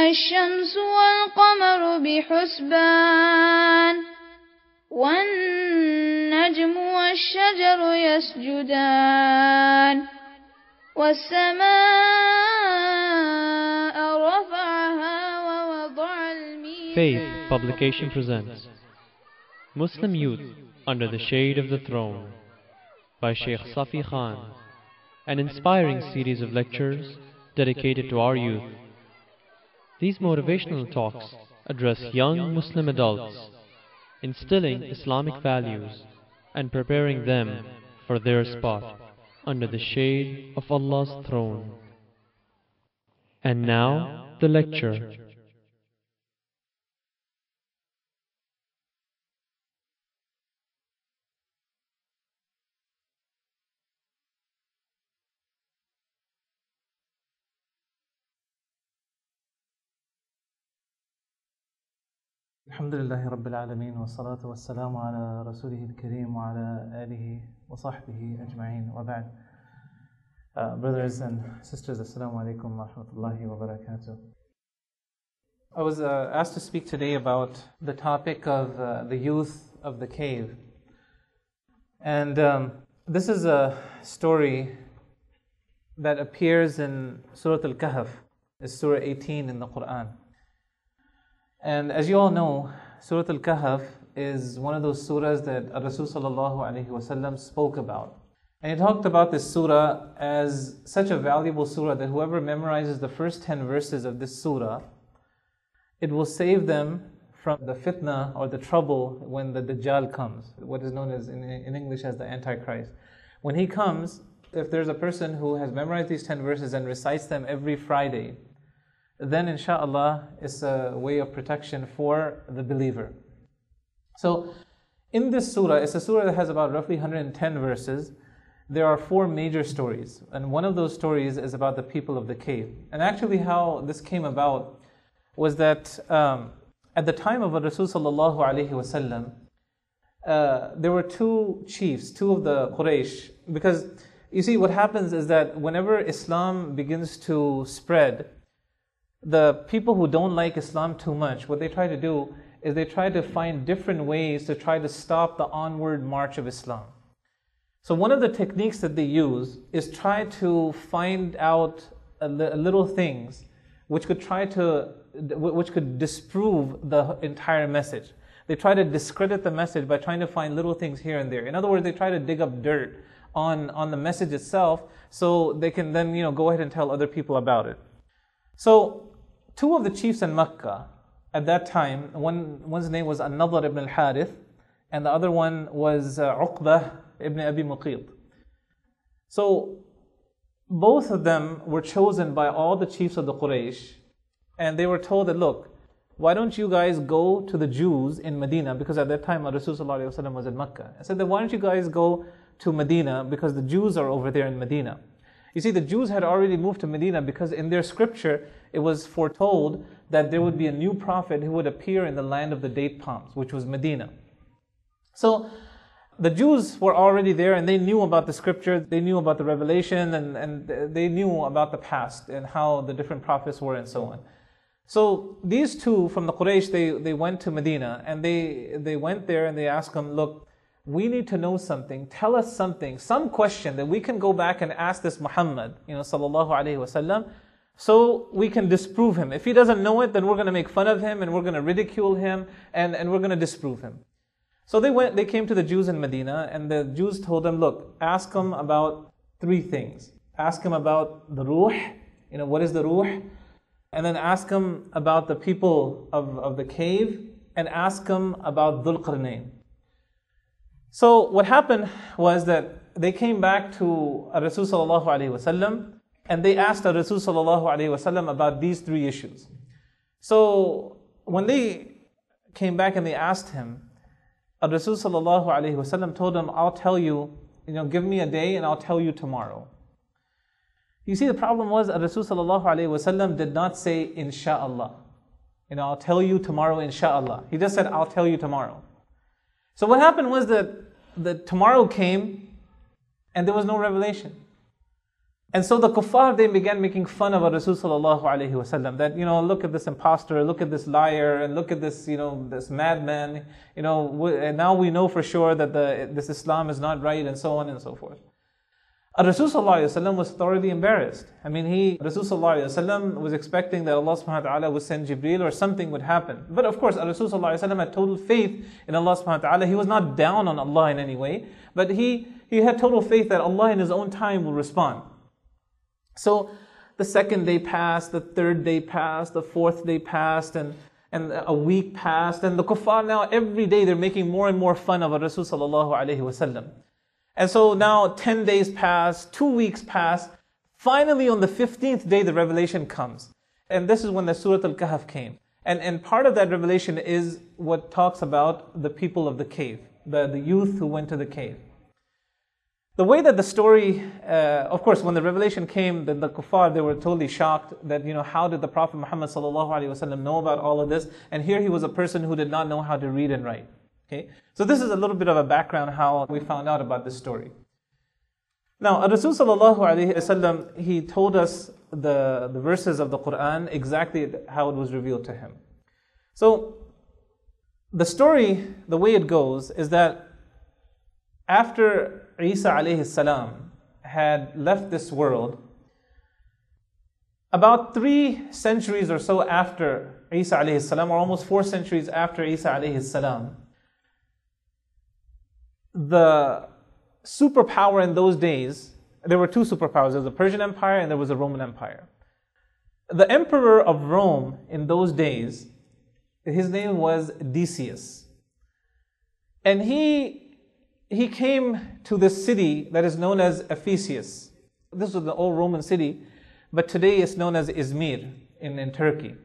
الشمس والقمر بحسبان والنجم والشجر يسجدان والسماء رفعها ووضع الميزان. Faith Publication presents Muslim Youth Under the Shade of the Throne by Sheikh Safi Khan, an inspiring series of lectures dedicated to our youth. These motivational talks address young Muslim adults, instilling Islamic values and preparing them for their spot under the shade of Allah's throne. And now, the lecture. Alhamdulillahi Rabbil Alameen wa salatu wa salamu ala Rasulih al-Kareem wa ala alihi wa sahbihi ajma'in wa ba'd. Brothers and sisters, Assalamu alaikum wa rahmatullahi wa barakatuh. I was asked to speak today about the topic of the youth of the cave. And this is a story that appears in Surah Al-Kahf. It's Surah 18 in the Quran. And as you all know, Surah Al-Kahf is one of those surahs that Rasul sallallahu alaihi wasallam spoke about. And he talked about this surah as such a valuable surah that whoever memorizes the first 10 verses of this surah, it will save them from the fitna or the trouble when the Dajjal comes, what is known as in English as the Antichrist. When he comes, if there's a person who has memorized these 10 verses and recites them every Friday, then inshallah it's a way of protection for the believer. So in this surah, it's a surah that has about roughly 110 verses. There are 4 major stories, and one of those stories is about the people of the cave. And actually how this came about was that at the time of Rasul sallallahu alaihi wasallam, there were 2 chiefs, 2 of the Quraysh, because you see what happens is that whenever Islam begins to spread, the people who don't like Islam too much, what they try to do is they try to find different ways to try to stop the onward march of Islam. So one of the techniques that they use is try to find out little things which could disprove the entire message. They try to discredit the message by trying to find little things here and there. In other words, they try to dig up dirt on the message itself so they can then go ahead and tell other people about it. So 2 of the chiefs in Mecca at that time, one's name was An-Nadhr ibn al-Harith, and the other one was Uqbah ibn Abi Muqayt. So both of them were chosen by all the chiefs of the Quraysh, and they were told that, look, why don't you guys go to the Jews in Medina, because at that time Rasulullah ﷺ was in Mecca. I said that, why don't you guys go to Medina, because the Jews are over there in Medina. You see, the Jews had already moved to Medina because in their scripture, it was foretold that there would be a new prophet who would appear in the land of the date palms, which was Medina. So the Jews were already there and they knew about the scripture, they knew about the revelation, and they knew about the past and how the different prophets were and so on. So these 2 from the Quraysh, they went to Medina and they went there and they asked them, look, we need to know something. Tell us something, some question that we can go back and ask this Muhammad, sallallahu alaihi wasallam, so we can disprove him. If he doesn't know it, then we're going to make fun of him and we're going to ridicule him and we're going to disprove him. So they came to the Jews in Medina, and the Jews told them, look, ask him about 3 things. Ask him about the ruh, what is the ruh? And then ask him about the people of the cave, and ask him about Dhul Qarnayn. So what happened was that they came back to Rasul sallallahu alaihi wasallam and they asked Rasul sallallahu alaihi wasallam about these 3 issues. So when they came back and they asked him, Rasul sallallahu alaihi wasallam told them, I'll tell you, give me a day and I'll tell you tomorrow. You see, the problem was Rasul sallallahu alaihi wasallam did not say insha'Allah. I'll tell you tomorrow insha'Allah. He just said, I'll tell you tomorrow. So what happened was that the tomorrow came and there was no revelation. And so the kuffar, they began making fun of Rasul sallallahu alayhi wasallam, that, look at this imposter, look at this liar, and look at this, this madman, and now we know for sure that this Islam is not right, and so on and so forth. Rasul sallallahu alayhi wasallam was thoroughly embarrassed. Rasul sallallahu alayhi wasallam was expecting that Allah subhanahu wa ta'ala would send Jibreel or something would happen. But of course, Rasul sallallahu alayhi wasallam had total faith in Allah subhanahu wa ta'ala. He was not down on Allah in any way, but he had total faith that Allah in His own time will respond. So the second day passed, the third day passed, the fourth day passed, and a week passed, and the kuffar now every day they're making more and more fun of Rasul sallallahu alayhi wasallam. And so now 10 days pass, 2 weeks pass. Finally on the 15th day the revelation comes. And this is when the Surah Al-Kahf came. And part of that revelation is what talks about the people of the cave, the youth who went to the cave. The way that the story, of course, when the revelation came, the kuffar, they were totally shocked that, how did the Prophet Muhammad sallallahu alaihi wasallam know about all of this? And here he was a person who did not know how to read and write. Okay, so this is a little bit of a background how we found out about this story. Now, Rasul sallallahu alaihi wasallam, he told us the verses of the Quran exactly how it was revealed to him. So the story, the way it goes, is that after Isa alayhi salam had left this world, about 3 centuries or so after Isa alayhi salam, or almost 4 centuries after Isa alayhi salam, the superpower in those days, there were 2 superpowers. There was the Persian Empire and there was the Roman Empire. The emperor of Rome in those days, his name was Decius. And he came to this city that is known as Ephesus. This was the old Roman city, but today it's known as Izmir in Turkey.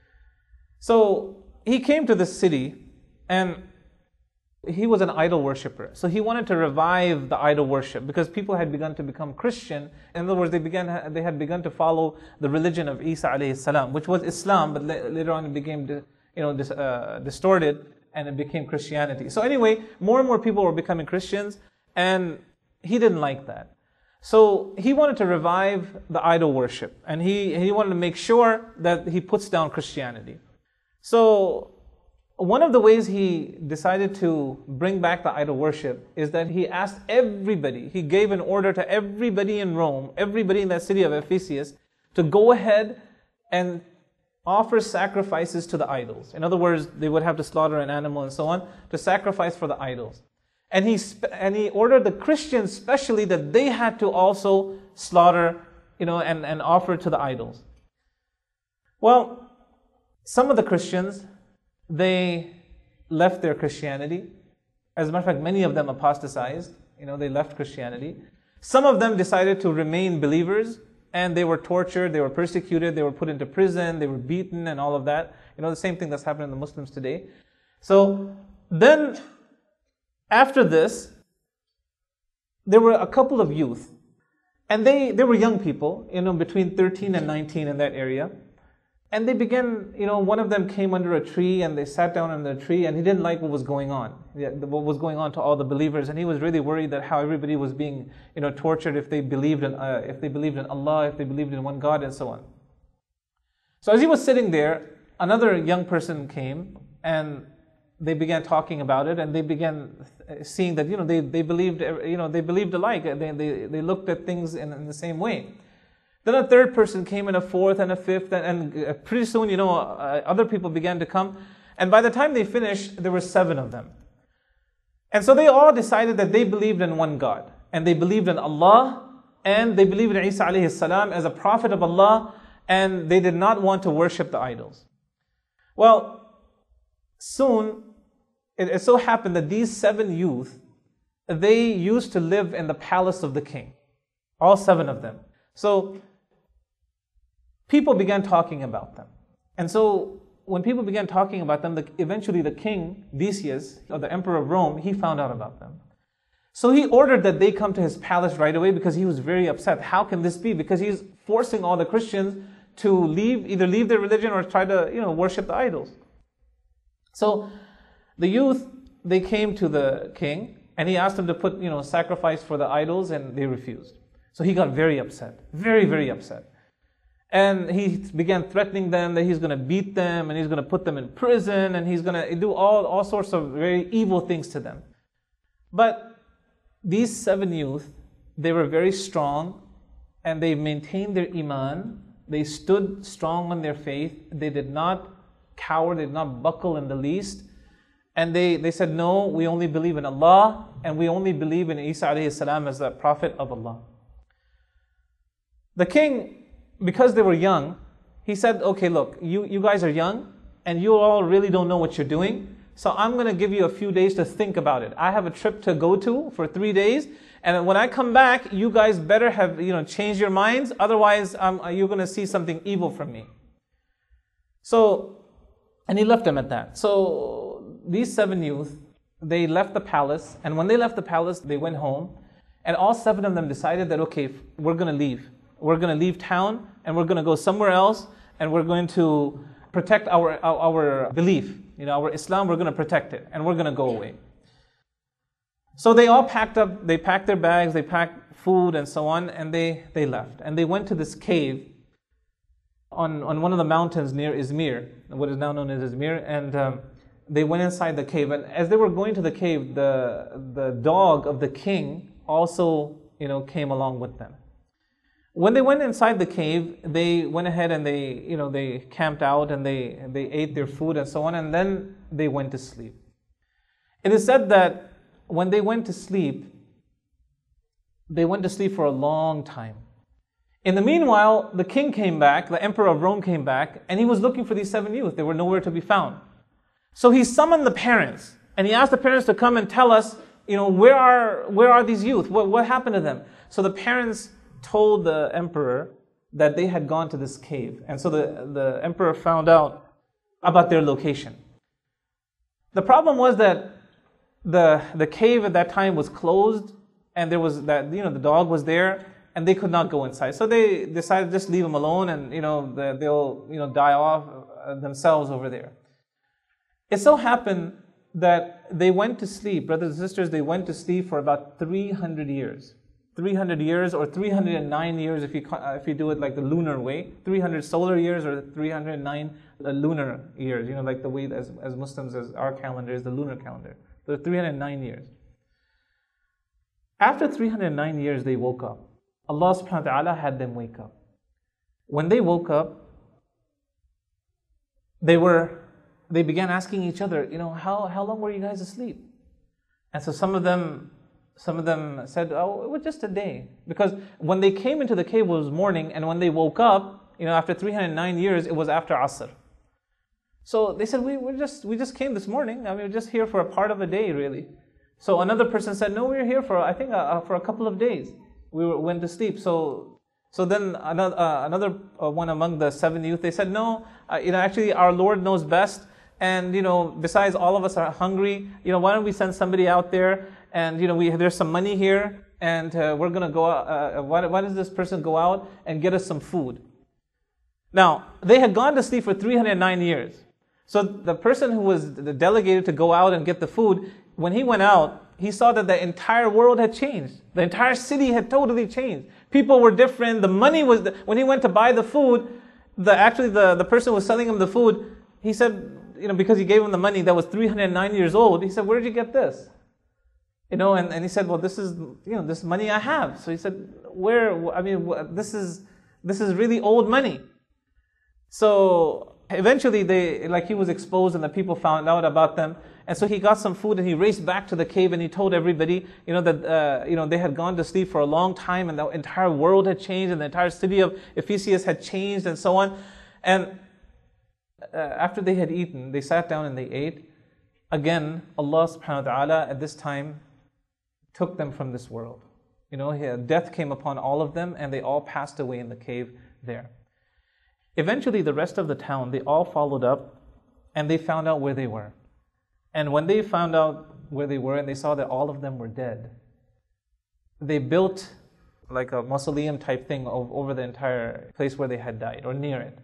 So he came to this city, and he was an idol worshipper. So he wanted to revive the idol worship because people had begun to become Christian. In other words, they had begun to follow the religion of Isa alayhi salam, which was Islam, but later on it became distorted, and it became Christianity. So anyway, more and more people were becoming Christians, and he didn't like that. So he wanted to revive the idol worship, and he wanted to make sure that he puts down Christianity. So one of the ways he decided to bring back the idol worship is that he asked everybody, he gave an order to everybody in Rome, everybody in that city of Ephesus, to go ahead and offer sacrifices to the idols. In other words, they would have to slaughter an animal and so on to sacrifice for the idols. And he ordered the Christians especially that they had to also slaughter, and offer to the idols. Well, some of the Christians, they left their Christianity. As a matter of fact, many of them apostatized. They left Christianity. Some of them decided to remain believers, and they were tortured, they were persecuted, they were put into prison, they were beaten and all of that. The same thing that's happening to the Muslims today. So then, after this, there were a couple of youth. And they were young people, between 13 and 19 in that area. And they began, one of them came under a tree and they sat down under the tree, and he didn't like what was going on. What was going on to all the believers, and he was really worried that how everybody was being, tortured if they believed in Allah, if they believed in one God, and so on. So as he was sitting there, another young person came, and they began talking about it, and they began seeing that they believed alike. They looked at things in the same way. Then a third person came, and a fourth, and a fifth, and pretty soon, other people began to come. And by the time they finished, there were 7 of them. And so they all decided that they believed in one God. And they believed in Allah, and they believed in Isa alayhi salam as a prophet of Allah, and they did not want to worship the idols. Well, soon, it so happened that these 7 youth, they used to live in the palace of the king. All 7 of them. So people began talking about them. And so when people began talking about them, eventually the king, Decius, or the emperor of Rome, he found out about them. So he ordered that they come to his palace right away because he was very upset. How can this be? Because he's forcing all the Christians to either leave their religion or try to, worship the idols. So the youth, they came to the king, and he asked them to put, sacrifice for the idols, and they refused. So he got very upset, very, very upset. And he began threatening them that he's going to beat them and he's going to put them in prison and he's going to do all sorts of very evil things to them. But these 7 youth, they were very strong and they maintained their iman. They stood strong on their faith. They did not cower, they did not buckle in the least. And they said, no, we only believe in Allah and we only believe in Isa alayhi salam as the Prophet of Allah. The king, because they were young, he said, okay, look, you guys are young and you all really don't know what you're doing. So I'm going to give you a few days to think about it. I have a trip to go to for 3 days. And when I come back, you guys better have, changed your minds. Otherwise, you're going to see something evil from me. So, and he left them at that. So these 7 youth, they left the palace. And when they left the palace, they went home. And all 7 of them decided that, okay, we're going to leave. We're going to leave town and we're going to go somewhere else. And we're going to protect our belief. Our Islam, we're going to protect it. And we're going to go away. So they all packed up, they packed their bags, they packed food and so on, and they left. And they went to this cave on one of the mountains near Izmir, what is now known as Izmir, and they went inside the cave. And as they were going to the cave, the dog of the king also, came along with them. When they went inside the cave, they went ahead and they camped out and they ate their food and so on, and then they went to sleep. It is said that when they went to sleep for a long time. In the meanwhile, the king came back, the emperor of Rome came back, and he was looking for these 7 youth. They were nowhere to be found. So he summoned the parents, and he asked the parents to come and tell us, where are these youth? What happened to them? So the parents told the emperor that they had gone to this cave. And so the emperor found out about their location. The problem was that the cave at that time was closed, and there was that, the dog was there, and they could not go inside. So they decided to just leave them alone, and they'll die off themselves over there. It so happened that they went to sleep, brothers and sisters, they went to sleep for about 300 years. 300 years or 309 years if you do it like the lunar way. 300 solar years or 309 lunar years, like the way as Muslims, as our calendar is the lunar calendar. So 309 years. After 309 years, they woke up. Allah subhanahu wa ta'ala had them wake up. When they woke up, they began asking each other, how long were you guys asleep? And so some of them said, oh, it was just a day. Because when they came into the cave, it was morning, and when they woke up, after 309 years, it was after Asr. So they said, we just came this morning. We're just here for a part of a day, really. So another person said, no, we're here for a couple of days. We went to sleep. So then another one among the 7 youth, they said, no, actually our Lord knows best. And, besides all of us are hungry, why don't we send somebody out there? And, there's some money here, and we're going to go out. Why does this person go out and get us some food? Now, they had gone to sleep for 309 years. So the person who was delegated to go out and get the food, when he went out, he saw that the entire world had changed. The entire city had totally changed. People were different. The money was, when he went to buy the food, the person who was selling him the food, he said, because he gave him the money that was 309 years old, he said, where did you get this? And he said, well, this is, this money I have. So he said, this is really old money. So eventually he was exposed and the people found out about them. And so he got some food and he raced back to the cave and he told everybody, that, they had gone to sleep for a long time and the entire world had changed and the entire city of Ephesus had changed and so on. And after they had eaten, they sat down and they ate. Again, Allah subhanahu wa ta'ala at this time took them from this world. Death came upon all of them and they all passed away in the cave there. Eventually, the rest of the town, they all followed up and they found out where they were. And when they found out where they were and they saw that all of them were dead, they built like a mausoleum type thing over the entire place where they had died or near it.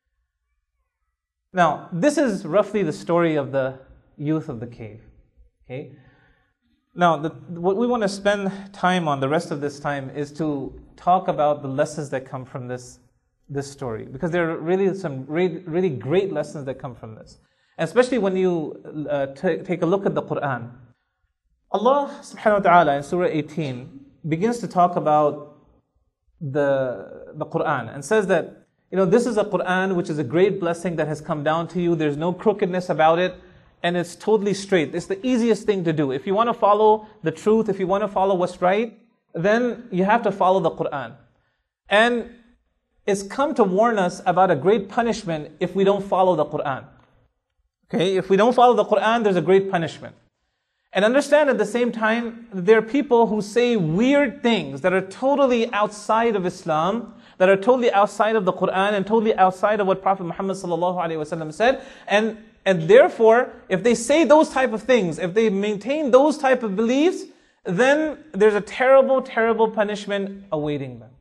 Now, this is roughly the story of the youth of the cave. Okay. Now, what we want to spend time on the rest of this time is to talk about the lessons that come from this story, because there are really some really great lessons that come from this. And especially when you take a look at the Quran. Allah subhanahu wa ta'ala in Surah 18 begins to talk about the Quran and says that, this is a Quran which is a great blessing that has come down to you. There's no crookedness about it, and it's totally straight. It's the easiest thing to do. If you want to follow the truth, if you want to follow what's right, then you have to follow the Quran. And it's come to warn us about a great punishment if we don't follow the Quran. Okay, if we don't follow the Quran, there's a great punishment. And understand at the same time, there are people who say weird things that are totally outside of Islam, that are totally outside of the Quran and totally outside of what Prophet Muhammad ﷺ said. And therefore, if they say those type of things, if they maintain those type of beliefs, then there's a terrible, terrible punishment awaiting them.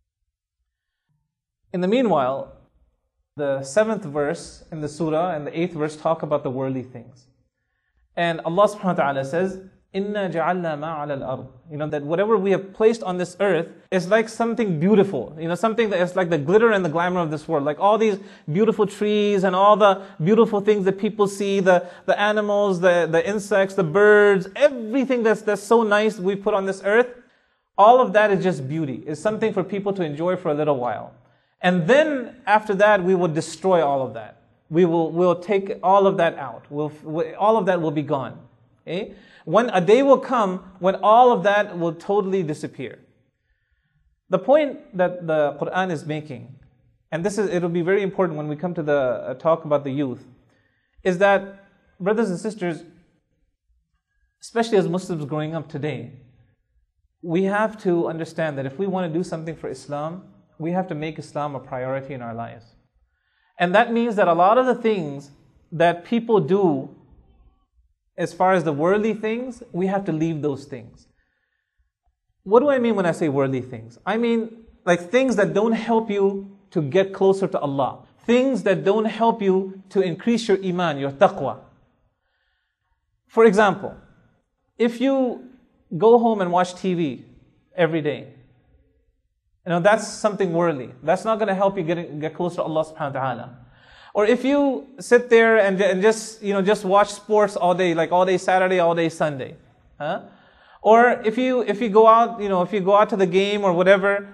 In the meanwhile, the 7th verse in the surah and the 8th verse talk about the worldly things. And Allah subhanahu wa ta'ala says, Inna ja'alna ma'ala al-ard. That whatever we have placed on this earth is like something beautiful. Something that is like the glitter and the glamour of this world. Like all these beautiful trees and all the beautiful things that people see, the animals, the insects, the birds, everything that's so nice we put on this earth, all of that is just beauty. It's something for people to enjoy for a little while. And then after that, we will destroy all of that. We'll take all of that out. All of that will be gone. Okay? When a day will come when all of that will totally disappear. The point that the Quran is making, and it'll be very important when we come to the talk about the youth, is that, brothers and sisters, especially as Muslims growing up today, we have to understand that if we want to do something for Islam, we have to make Islam a priority in our lives. And that means that a lot of the things that people do as far as the worldly things, we have to leave those things. What do I mean when I say worldly things? I mean like things that don't help you to get closer to Allah. Things that don't help you to increase your iman, your taqwa. For example, if you go home and watch TV every day, that's something worldly. That's not going to help you get closer to Allah subhanahu wa ta'ala. Or if you sit there and just watch sports all day, like all day Saturday, all day Sunday. Or if you go out, if you go out to the game or whatever,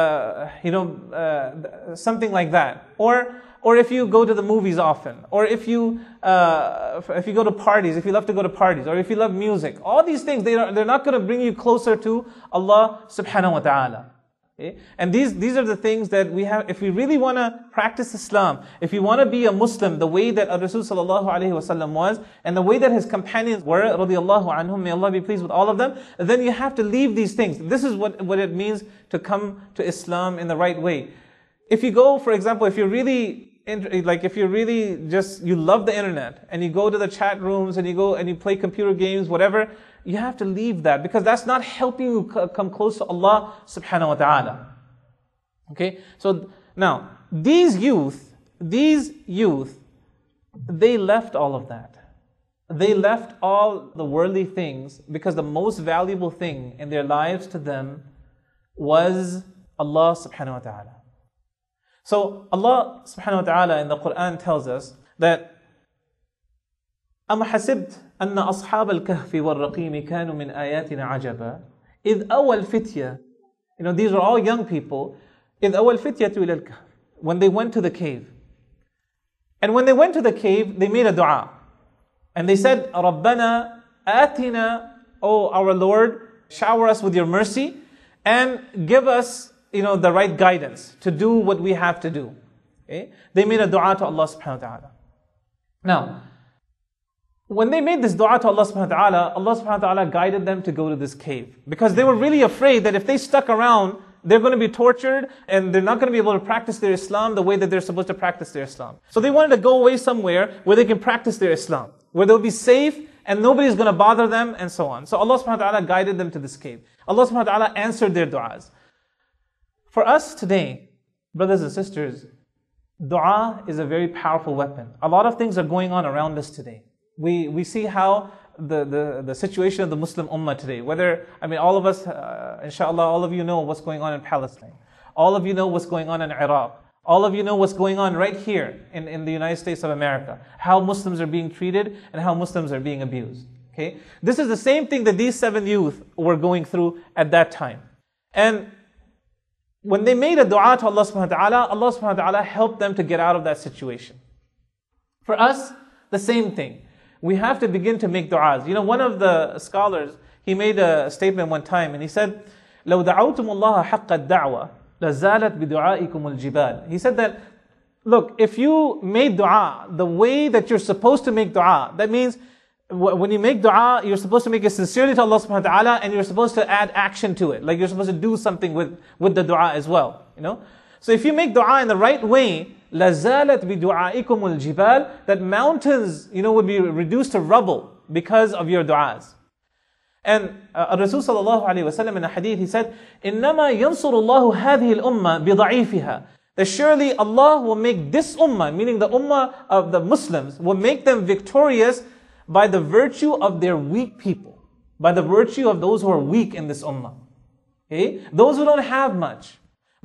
something like that. Or if you go to the movies often. Or if you go to parties, if you love to go to parties, or if you love music. All these things, they're not going to bring you closer to Allah subhanahu wa ta'ala. Okay? And these are the things that we have. If we really want to practice Islam, if you want to be a Muslim the way that Rasul sallallahu alaihi wasallam was, and the way that his companions were, radiyallahu anhum, may Allah be pleased with all of them, then you have to leave these things. This is what it means to come to Islam in the right way. If you go, for example, if you're really you love the internet, and you go to the chat rooms, and you go and you play computer games, whatever, you have to leave that, because that's not helping you come close to Allah subhanahu wa ta'ala. Okay? So now, these youth, they left all of that. They left all the worldly things, because the most valuable thing in their lives to them was Allah subhanahu wa ta'ala. So Allah subhanahu wa ta'ala in the Quran tells us that أَمَّا حَسِبْتَ أَنَّ أَصْحَابَ الْكَهْفِ وَالرَّقِيمِ كَانُوا مِنْ آيَاتِنَا عَجَبًا إِذْ أَوَى الْفِتْيَةِ These are all young people. إِذْ أَوَى الْفِتْيَةُ إِلَى الْكَهْفِ When they went to the cave. And when they went to the cave, they made a dua. And they said, رَبَّنَا آتِنَا O our Lord, shower us with your mercy and give us the right guidance to do what we have to do. Okay? They made a dua to Allah subhanahu wa ta'ala. Now, when they made this dua to Allah subhanahu wa ta'ala, Allah subhanahu wa ta'ala guided them to go to this cave. Because they were really afraid that if they stuck around, they're going to be tortured and they're not going to be able to practice their Islam the way that they're supposed to practice their Islam. So they wanted to go away somewhere where they can practice their Islam, where they'll be safe and nobody's going to bother them and so on. So Allah subhanahu wa ta'ala guided them to this cave. Allah subhanahu wa ta'ala answered their du'as. For us today, brothers and sisters, dua is a very powerful weapon. A lot of things are going on around us today. We see how the situation of the Muslim Ummah today. Whether, all of us, inshallah, all of you know what's going on in Palestine. All of you know what's going on in Iraq. All of you know what's going on right here in the United States of America. How Muslims are being treated and how Muslims are being abused. Okay? This is the same thing that these 7 youth were going through at that time. And when they made a dua to Allah subhanahu wa ta'ala, Allah subhanahu wa ta'ala helped them to get out of that situation. For us, the same thing. We have to begin to make du'as. One of the scholars, he made a statement one time and he said, لو دعوتم الله حق الدعوة لزالت بدعائكم الجبال. He said that, look, if you made dua the way that you're supposed to make dua, that means when you make dua, you're supposed to make it sincerely to Allah subhanahu wa ta'ala, and you're supposed to add action to it. Like you're supposed to do something with the dua as well. So if you make dua in the right way, لَزَالَتْ بِدُعَائِكُمُ الْجِبَالِ, that mountains, would be reduced to rubble because of your du'as. And Rasul sallallahu alayhi wa sallam in a hadith, he said, إِنَّمَا يَنصُرُ اللَّهُ هَذِهِ الْأُمَّةِ بِضَعِيفِهَا. That surely Allah will make this ummah, meaning the ummah of the Muslims, will make them victorious by the virtue of their weak people. By the virtue of those who are weak in this ummah. Okay? Those who don't have much.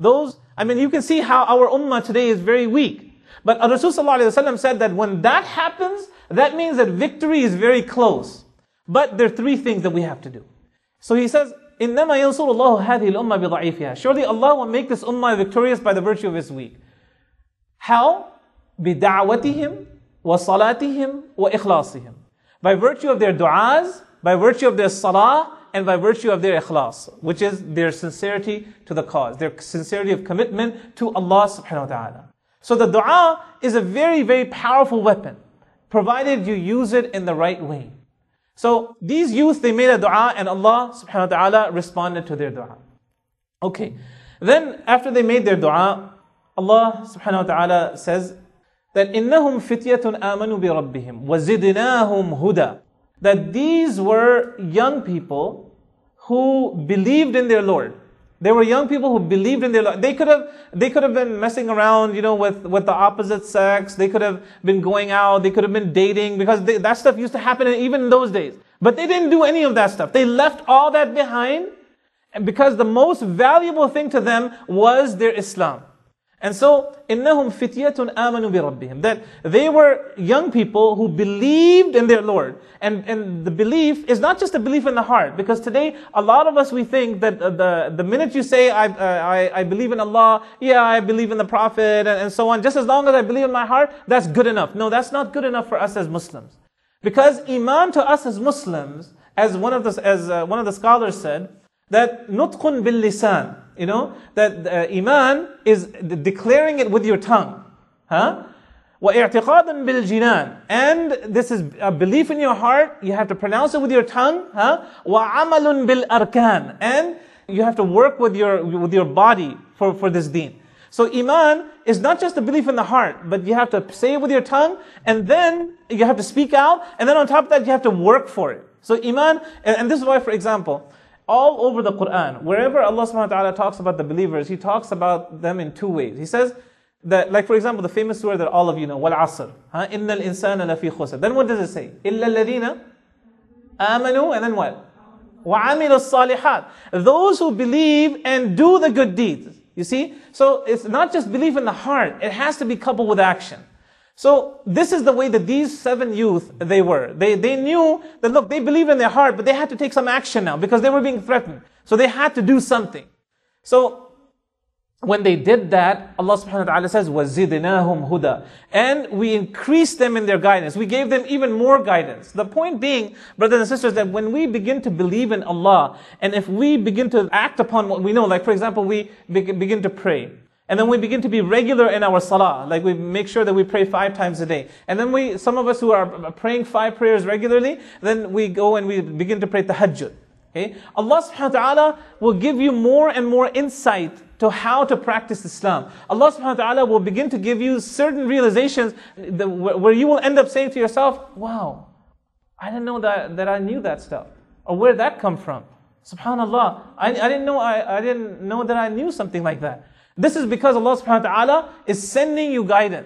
You can see how our ummah today is very weak. But Rasul sallallahu alayhi wa sallam said that when that happens, that means that victory is very close. But there are 3 things that we have to do. So he says, إِنَّمَا يَنصُرُ اللَّهُ هَذِهِ الْأُمَّةِ بِضَعِيفِهَا. Surely Allah will make this ummah victorious by the virtue of its weak. How? بِدَعْوَتِهِمْ وَصَلَاتِهِمْ وَإِخْلَاصِهِمْ. By virtue of their du'as, by virtue of their salah, and by virtue of their ikhlas, which is their sincerity to the cause, their sincerity of commitment to Allah subhanahu wa ta'ala. So the dua is a very, very powerful weapon, provided you use it in the right way. So these youth, they made a dua and Allah subhanahu wa ta'ala responded to their dua. Okay. Then after they made their dua, Allah subhanahu wa ta'ala says that إِنَّهُمْ فِتْيَةٌ آمَنُوا بِرَبِّهِمْ وَزِدْنَاهُمْ هُدًى. That these were young people who believed in their Lord. They were young people who believed in their Lord. They could have been messing around, with the opposite sex. They could have been going out. They could have been dating, because that stuff used to happen even in those days. But they didn't do any of that stuff. They left all that behind, and because the most valuable thing to them was their Islam. And so, إِنَّهُمْ فِتْيَةٌ آمَنُوا بِرَبِّهِمْ. That they were young people who believed in their Lord. And the belief is not just a belief in the heart. Because today, a lot of us, we think that the minute you say, I believe in Allah, I believe in the Prophet, and so on, just as long as I believe in my heart, that's good enough. No, that's not good enough for us as Muslims. Because Iman to us as Muslims, as one of the scholars said, that nutqun bil lisan, that Iman is declaring it with your tongue. وَإِعْتِقَادًا بِالْجِنَانِ. And this is a belief in your heart, you have to pronounce it with your tongue. وَعَمَلٌ بِالْأَرْكَانِ. And you have to work with your body for this deen. So Iman is not just a belief in the heart, but you have to say it with your tongue, and then you have to speak out, and then on top of that you have to work for it. So Iman, and this is why, for example, all over the Quran, wherever Allah subhanahu wa ta'ala talks about the believers, He talks about them in 2 ways. He says that, like for example, the famous surah that all of you know, وَالْعَصْرِ. إِنَّ الْإِنسَانَ لَفِي خُسْرٍ. Then what does it say? إِلَّا الَّذِينَ آمَنُوا. And then what? وَعَمِلُوا الصَّالِحَاتِ. Those who believe and do the good deeds. You see? So it's not just belief in the heart. It has to be coupled with action. So this is the way that these 7 youth, they were. They knew that, look, they believed in their heart, but they had to take some action now because they were being threatened. So they had to do something. So when they did that, Allah subhanahu wa ta'ala says, وَزِدْنَاهُمْ هُدًى. And we increased them in their guidance. We gave them even more guidance. The point being, brothers and sisters, that when we begin to believe in Allah, and if we begin to act upon what we know, like for example, we begin to pray. And then we begin to be regular in our salah. Like we make sure that we pray 5 times a day. And then some of us who are praying 5 prayers regularly, then we go and we begin to pray tahajjud. Okay? Allah subhanahu wa ta'ala will give you more and more insight to how to practice Islam. Allah subhanahu wa ta'ala will begin to give you certain realizations where you will end up saying to yourself, wow, I didn't know that I knew that stuff. Or where did that come from? Subhanallah, I didn't know that I knew something like that. This is because Allah subhanahu wa ta'ala is sending you guidance.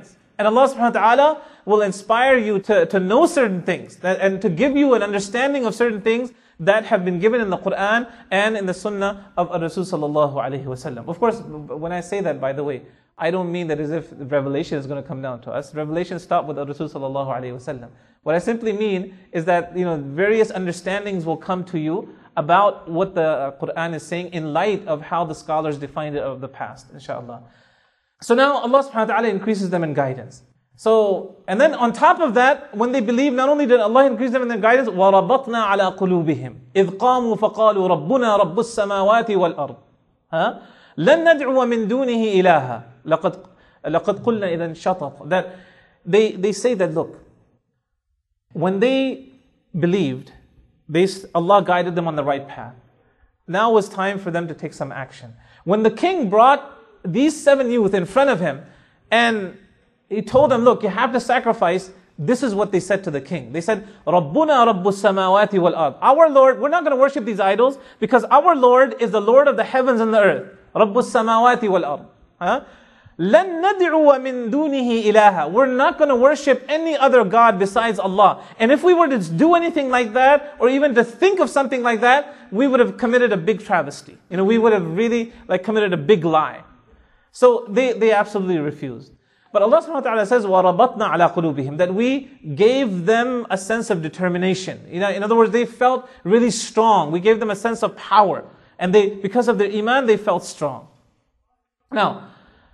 And Allah subhanahu wa ta'ala will inspire you to know certain things and to give you an understanding of certain things that have been given in the Quran and in the Sunnah of Rasul sallallahu alayhi wa sallam. Of course, when I say that, by the way, I don't mean that as if revelation is going to come down to us. Revelation stopped with Rasul sallallahu alayhi wa sallam. What I simply mean is that various understandings will come to you about what the Quran is saying in light of how the scholars defined it of the past, inshallah. So now Allah subhanahu wa ta'ala increases them in guidance. So, and then on top of that, when they believe, not only did Allah increase them in their guidance, وَرَبَطْنَا عَلَىٰ قُلُوبِهِمْ إِذْ قَامُوا فَقَالُوا رَبُّنَا رَبُّ السَّمَاوَاتِ وَالْأَرْضِ لَن نَدْعُوَ مِن دُونِهِ إِلَهًا لَقَدْ قُلْنَا إِذًا شَطَطًا. That they say that, look, when they believed, Allah guided them on the right path. Now it was time for them to take some action. When the king brought these 7 youth in front of him and he told them, look, you have to sacrifice, this is what they said to the king. They said, رَبُّنَا رَبُّ السَّمَاوَاتِ وَالْأَرْضِ. Our Lord, we're not going to worship these idols because our Lord is the Lord of the heavens and the earth. رَبُّ السَّمَاوَاتِ وَالْأَرْضِ. لَن نَدْعُوَ مِن دُونِهِ إِلَهًا. We're not going to worship any other God besides Allah. And if we were to do anything like that, or even to think of something like that, we would have committed a big travesty. We would have really committed a big lie. So they absolutely refused. But Allah subhanahu wa ta'ala says, وَرَبَطْنَا عَلَىٰ قُلُوبِهِمْ, that we gave them a sense of determination. In other words, they felt really strong. We gave them a sense of power. And because of their iman, they felt strong. Now,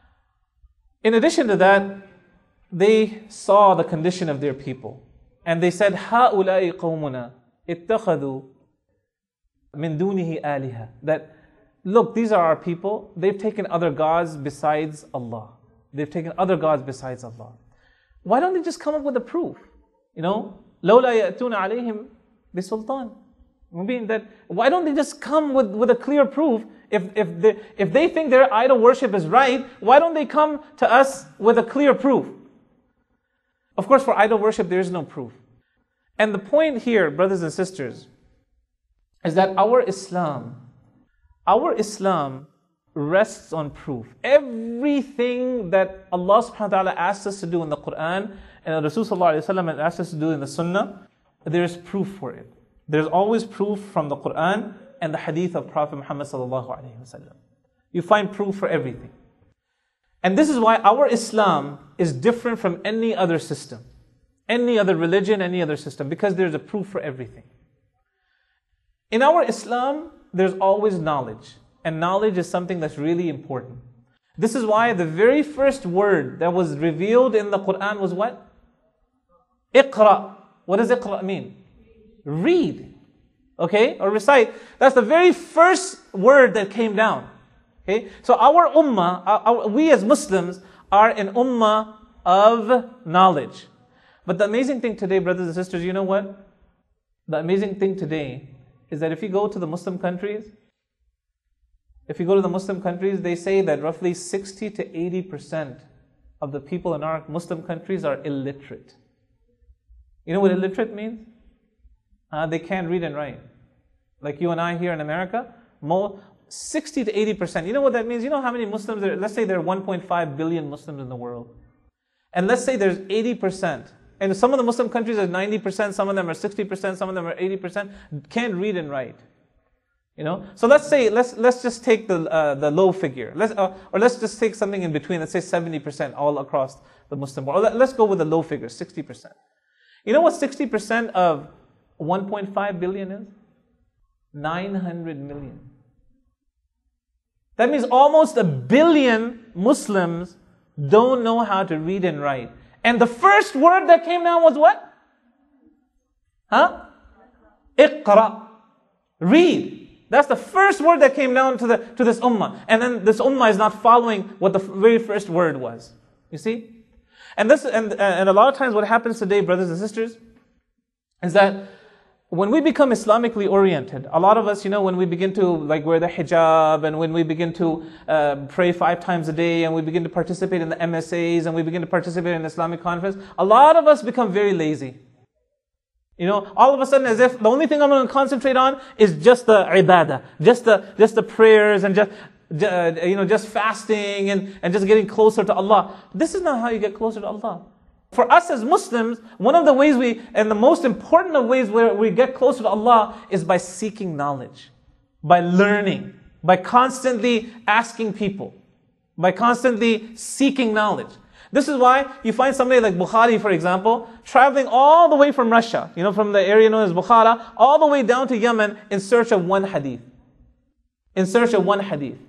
in addition to that, they saw the condition of their people. And they said, هَؤُلَاءِ قَوْمُنَا اتَّخَذُوا مِن دُونِهِ آلِهَةً. That, look, these are our people. They've taken other gods besides Allah. They've taken other gods besides Allah. Why don't they just come up with a proof? لَوْلَا يَأْتُونَ عَلَيْهِمْ بِسُلْطَانٍ. Meaning that, why don't they just come with a clear proof? If they think their idol worship is right, why don't they come to us with a clear proof? Of course, for idol worship, there is no proof. And the point here, brothers and sisters, is that our Islam rests on proof. Everything that Allah subhanahu wa ta'ala asks us to do in the Quran and Rasul sallallahu alayhi wa sallam asks us to do in the Sunnah, there is proof for it. There's always proof from the Quran and the hadith of Prophet Muhammad sallallahu alayhi wa sallam. You find proof for everything. And this is why our Islam is different from any other system, any other religion, any other system, because there's a proof for everything. In our Islam, there's always knowledge. And knowledge is something that's really important. This is why the very first word that was revealed in the Quran was what? Iqra. What does Iqra mean? Read. Okay? Or recite. That's the very first word that came down. Okay? So our ummah, we as Muslims are an ummah of knowledge. But the amazing thing today, brothers and sisters, you know what? The amazing thing today is that if you go to the Muslim countries, they say that roughly 60 to 80% of the people in our Muslim countries are illiterate. You know what illiterate means? They can't read and write. Like you and I here in America, 60 to 80%. You know what that means? You know how many Muslims there? Let's say there are 1.5 billion Muslims in the world. And let's say there's 80%. And some of the Muslim countries are 90%, some of them are 60%, some of them are 80%, can't read and write. So let's just take the low figure. Let's just take something in between. Let's say 70% all across the Muslim world. Or let's go with the low figure, 60%. You know what 60% of 1.5 billion is? 900 million. That means almost 1 billion Muslims don't know how to read and write. And the first word that came down was what? Iqra. Read. That's the first word that came down to this ummah. And then this ummah is not following what the very first word was. You see? And a lot of times what happens today, brothers and sisters, is that when we become Islamically oriented, a lot of us, when we begin to wear the hijab, and when we begin to pray 5 times a day, and we begin to participate in the MSAs, and we begin to participate in Islamic conference, a lot of us become very lazy. All of a sudden, as if the only thing I'm going to concentrate on is just the ibadah, just the prayers, and just fasting and just getting closer to Allah. This is not how you get closer to Allah. For us as Muslims, one of the ways and the most important of ways where we get closer to Allah is by seeking knowledge, by learning, by constantly asking people, by constantly seeking knowledge. This is why you find somebody like Bukhari, for example, traveling all the way from Russia, from the area known as Bukhara, all the way down to Yemen in search of one hadith. In search of one hadith.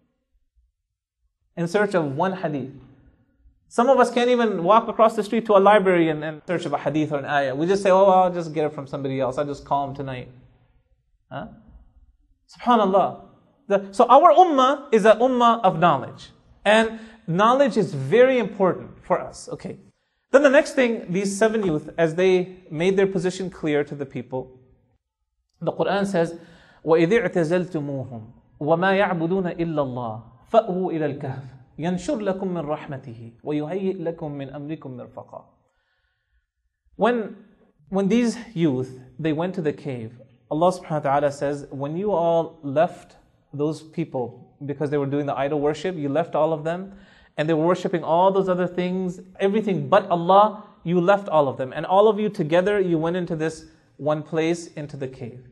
In search of one hadith. Some of us can't even walk across the street to a library and search of a hadith or an ayah. We just say, I'll just get it from somebody else. I'll just call him tonight. Huh? SubhanAllah. So our ummah is an ummah of knowledge. And knowledge is very important for us. Okay. Then the next thing, these 7 youth, as they made their position clear to the people, the Quran says, وَإِذِ اعْتَزَلْتُمُوهُمْ وَمَا يَعْبُدُونَ إِلَّا اللَّهِ فَأْوُوا إِلَى الْكَهْفِ يَنْشُرْ لَكُم مِّن رَحْمَتِهِ وَيُهَيِّئْ لَكُم مِّنْ أَمْرِكُم مِّرْفَقًا. When these youth, they went to the cave, Allah subhanahu wa ta'ala says, when you all left those people because they were doing the idol worship, you left all of them, and they were worshipping all those other things, everything but Allah, you left all of them. And all of you together, you went into this one place, into the cave.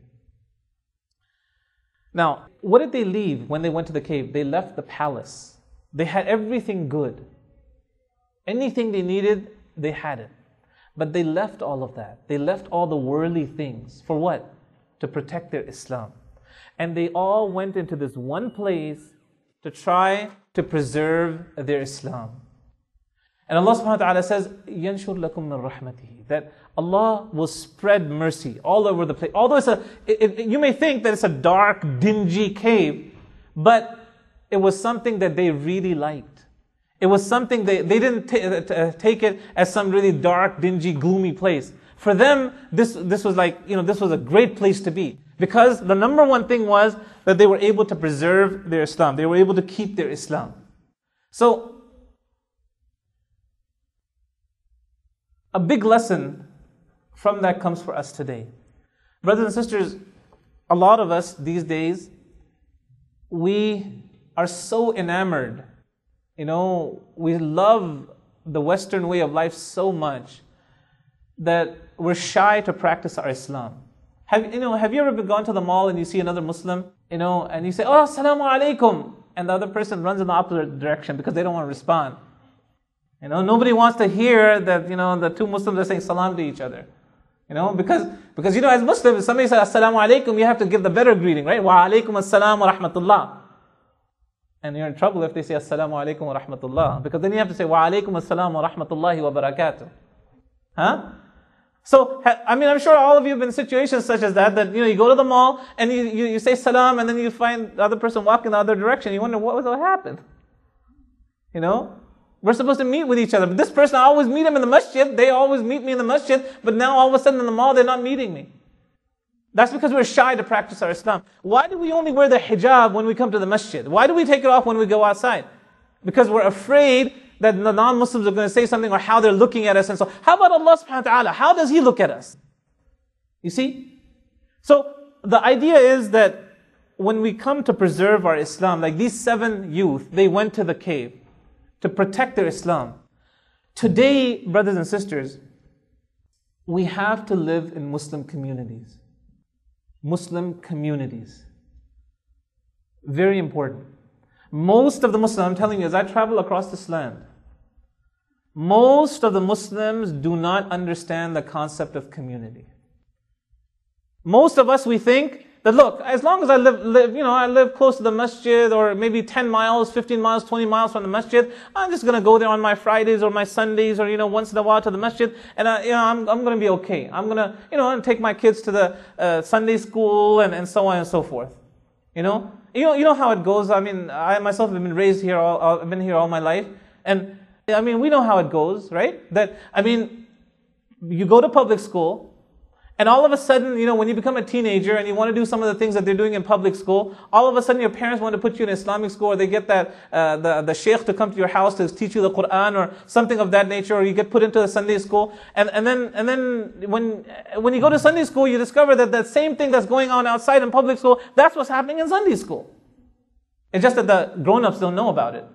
Now, what did they leave when they went to the cave? They left the palace. They had everything good. Anything they needed, they had it. But they left all of that. They left all the worldly things. For what? To protect their Islam. And they all went into this one place to try to preserve their Islam. And Allah subhanahu wa ta'ala says, يَنْشُرْ لَكُم مِّن رَحْمَتِهِ, that Allah will spread mercy all over the place. Although you may think that it's a dark, dingy cave, but it was something that they really liked. It was something they didn't take it as some really dark, dingy, gloomy place. For them, this was like, this was a great place to be. Because the number one thing was that they were able to preserve their Islam. They were able to keep their Islam. So, a big lesson from that comes for us today. Brothers and sisters, a lot of us these days, we are so enamored. We love the Western way of life so much that we're shy to practice our Islam. Have you ever gone to the mall and you see another Muslim, and you say, "Oh, assalamu alaikum," and the other person runs in the opposite direction because they don't want to respond. Nobody wants to hear that, the two Muslims are saying salam to each other. Because as Muslims, if somebody says assalamu alaikum, you have to give the better greeting, right? Wa alaikum assalam wa rahmatullah. And you're in trouble if they say assalamu alaikum wa rahmatullah, because then you have to say wa alaikum assalam wa rahmatullahi wa barakatuh. Huh? So, I'm sure all of you have been in situations such as that you go to the mall and you say salam, and then you find the other person walking the other direction. You wonder what happened. We're supposed to meet with each other. But this person, I always meet him in the masjid. They always meet me in the masjid. But now all of a sudden in the mall, they're not meeting me. That's because we're shy to practice our Islam. Why do we only wear the hijab when we come to the masjid? Why do we take it off when we go outside? Because we're afraid that the non-Muslims are going to say something, or how they're looking at us. And so, how about Allah subhanahu wa ta'ala? How does He look at us? You see? So, the idea is that when we come to preserve our Islam, like these 7 youth, they went to the cave to protect their Islam. Today, brothers and sisters, we have to live in Muslim communities. Muslim communities. Very important. Most of the Muslims, I'm telling you, as I travel across this land, most of the Muslims do not understand the concept of community. Most of us, we think that, look, as long as I live close to the masjid, or maybe 10 miles, 15 miles, 20 miles from the masjid, I'm just going to go there on my Fridays or my Sundays, or, once in a while to the masjid, and I'm going to be okay. I'm going to, take my kids to the Sunday school and so on and so forth. You know how it goes. I myself have been raised here, I've been here all my life, and we know how it goes, right? You go to public school, and all of a sudden, when you become a teenager and you want to do some of the things that they're doing in public school, all of a sudden your parents want to put you in Islamic school, or they get that the sheikh to come to your house to teach you the Quran or something of that nature, or you get put into the Sunday school, and then when you go to Sunday school, you discover that same thing that's going on outside in public school, that's what's happening in Sunday school. It's just that the grown-ups don't know about it.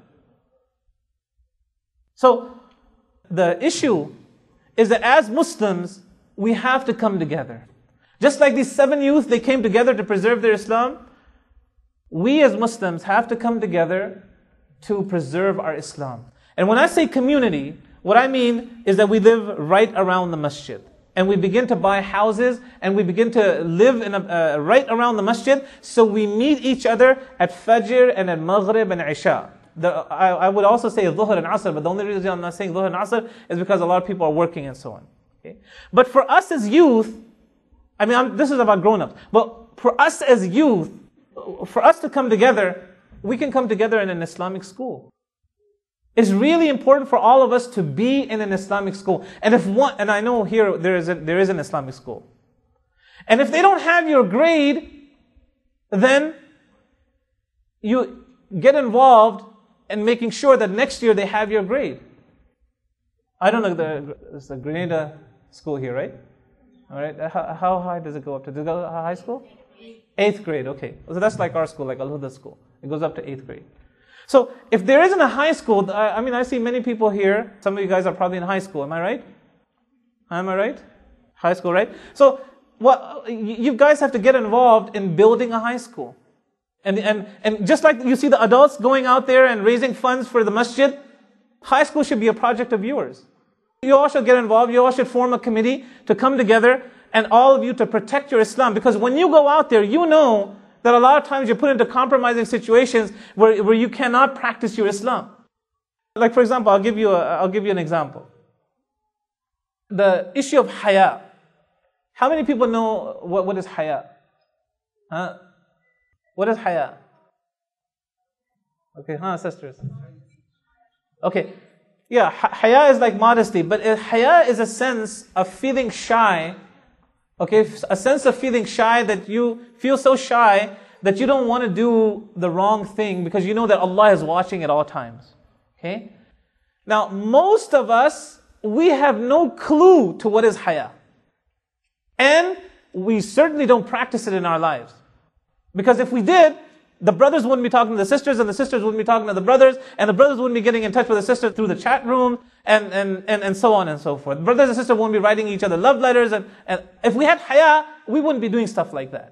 So the issue is that as Muslims, we have to come together. Just like these 7 youth, they came together to preserve their Islam. We as Muslims have to come together to preserve our Islam. And when I say community, what I mean is that we live right around the masjid. And we begin to buy houses and we begin to live in right around the masjid. So we meet each other at Fajr and at Maghrib and Isha. I would also say Dhuhr and Asr, but the only reason I'm not saying Dhuhr and Asr is because a lot of people are working and so on. Okay? But for us as youth, this is about grown-ups, but for us as youth, for us to come together, we can come together in an Islamic school. It's really important for all of us to be in an Islamic school. And and I know here there is an Islamic school. And if they don't have your grade, then you get involved in making sure that next year they have your grade. I don't know, it's the Grenada school here, right? All right. How high does it go up to? Does it go to high school? 8th grade, okay. So that's like our school, like Al-Huda school. It goes up to 8th grade. So if there isn't a high school, I see many people here, some of you guys are probably in high school, am I right? Am I right? High school, right? So you guys have to get involved in building a high school. And just like you see the adults going out there and raising funds for the masjid, high school should be a project of yours. You all should get involved, you all should form a committee to come together and all of you to protect your Islam. Because when you go out there, you know that a lot of times you're put into compromising situations where you cannot practice your Islam. Like for example, I'll give you an example. The issue of haya. How many people know what is haya? Huh? What is haya? Okay, sisters. Okay, yeah, haya is like modesty, but haya is a sense of feeling shy. Okay, a sense of feeling shy, that you feel so shy that you don't want to do the wrong thing because you know that Allah is watching at all times. Okay? Now, most of us, we have no clue to what is haya. And we certainly don't practice it in our lives. Because if we did, the brothers wouldn't be talking to the sisters, and the sisters wouldn't be talking to the brothers, and the brothers wouldn't be getting in touch with the sisters through the chat room, and so on and so forth. Brothers and sisters wouldn't be writing each other love letters, and if we had haya, we wouldn't be doing stuff like that.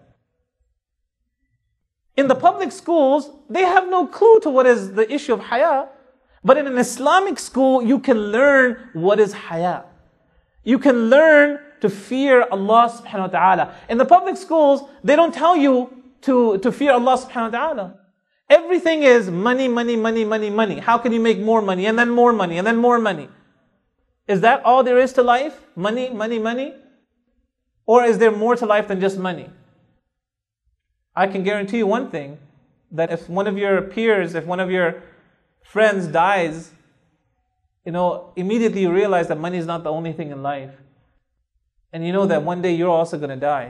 In the public schools, they have no clue to what is the issue of haya. But in an Islamic school, you can learn what is haya. You can learn to fear Allah subhanahu wa ta'ala. In the public schools, they don't tell you to fear Allah subhanahu wa ta'ala. Everything is money, money, money, money, money. How can you make more money, and then more money, and then more money? Is that all there is to life? Money, money, money? Or is there more to life than just money? I can guarantee you one thing, that if one of your peers, if one of your friends dies, immediately you realize that money is not the only thing in life. And you know that one day you're also going to die.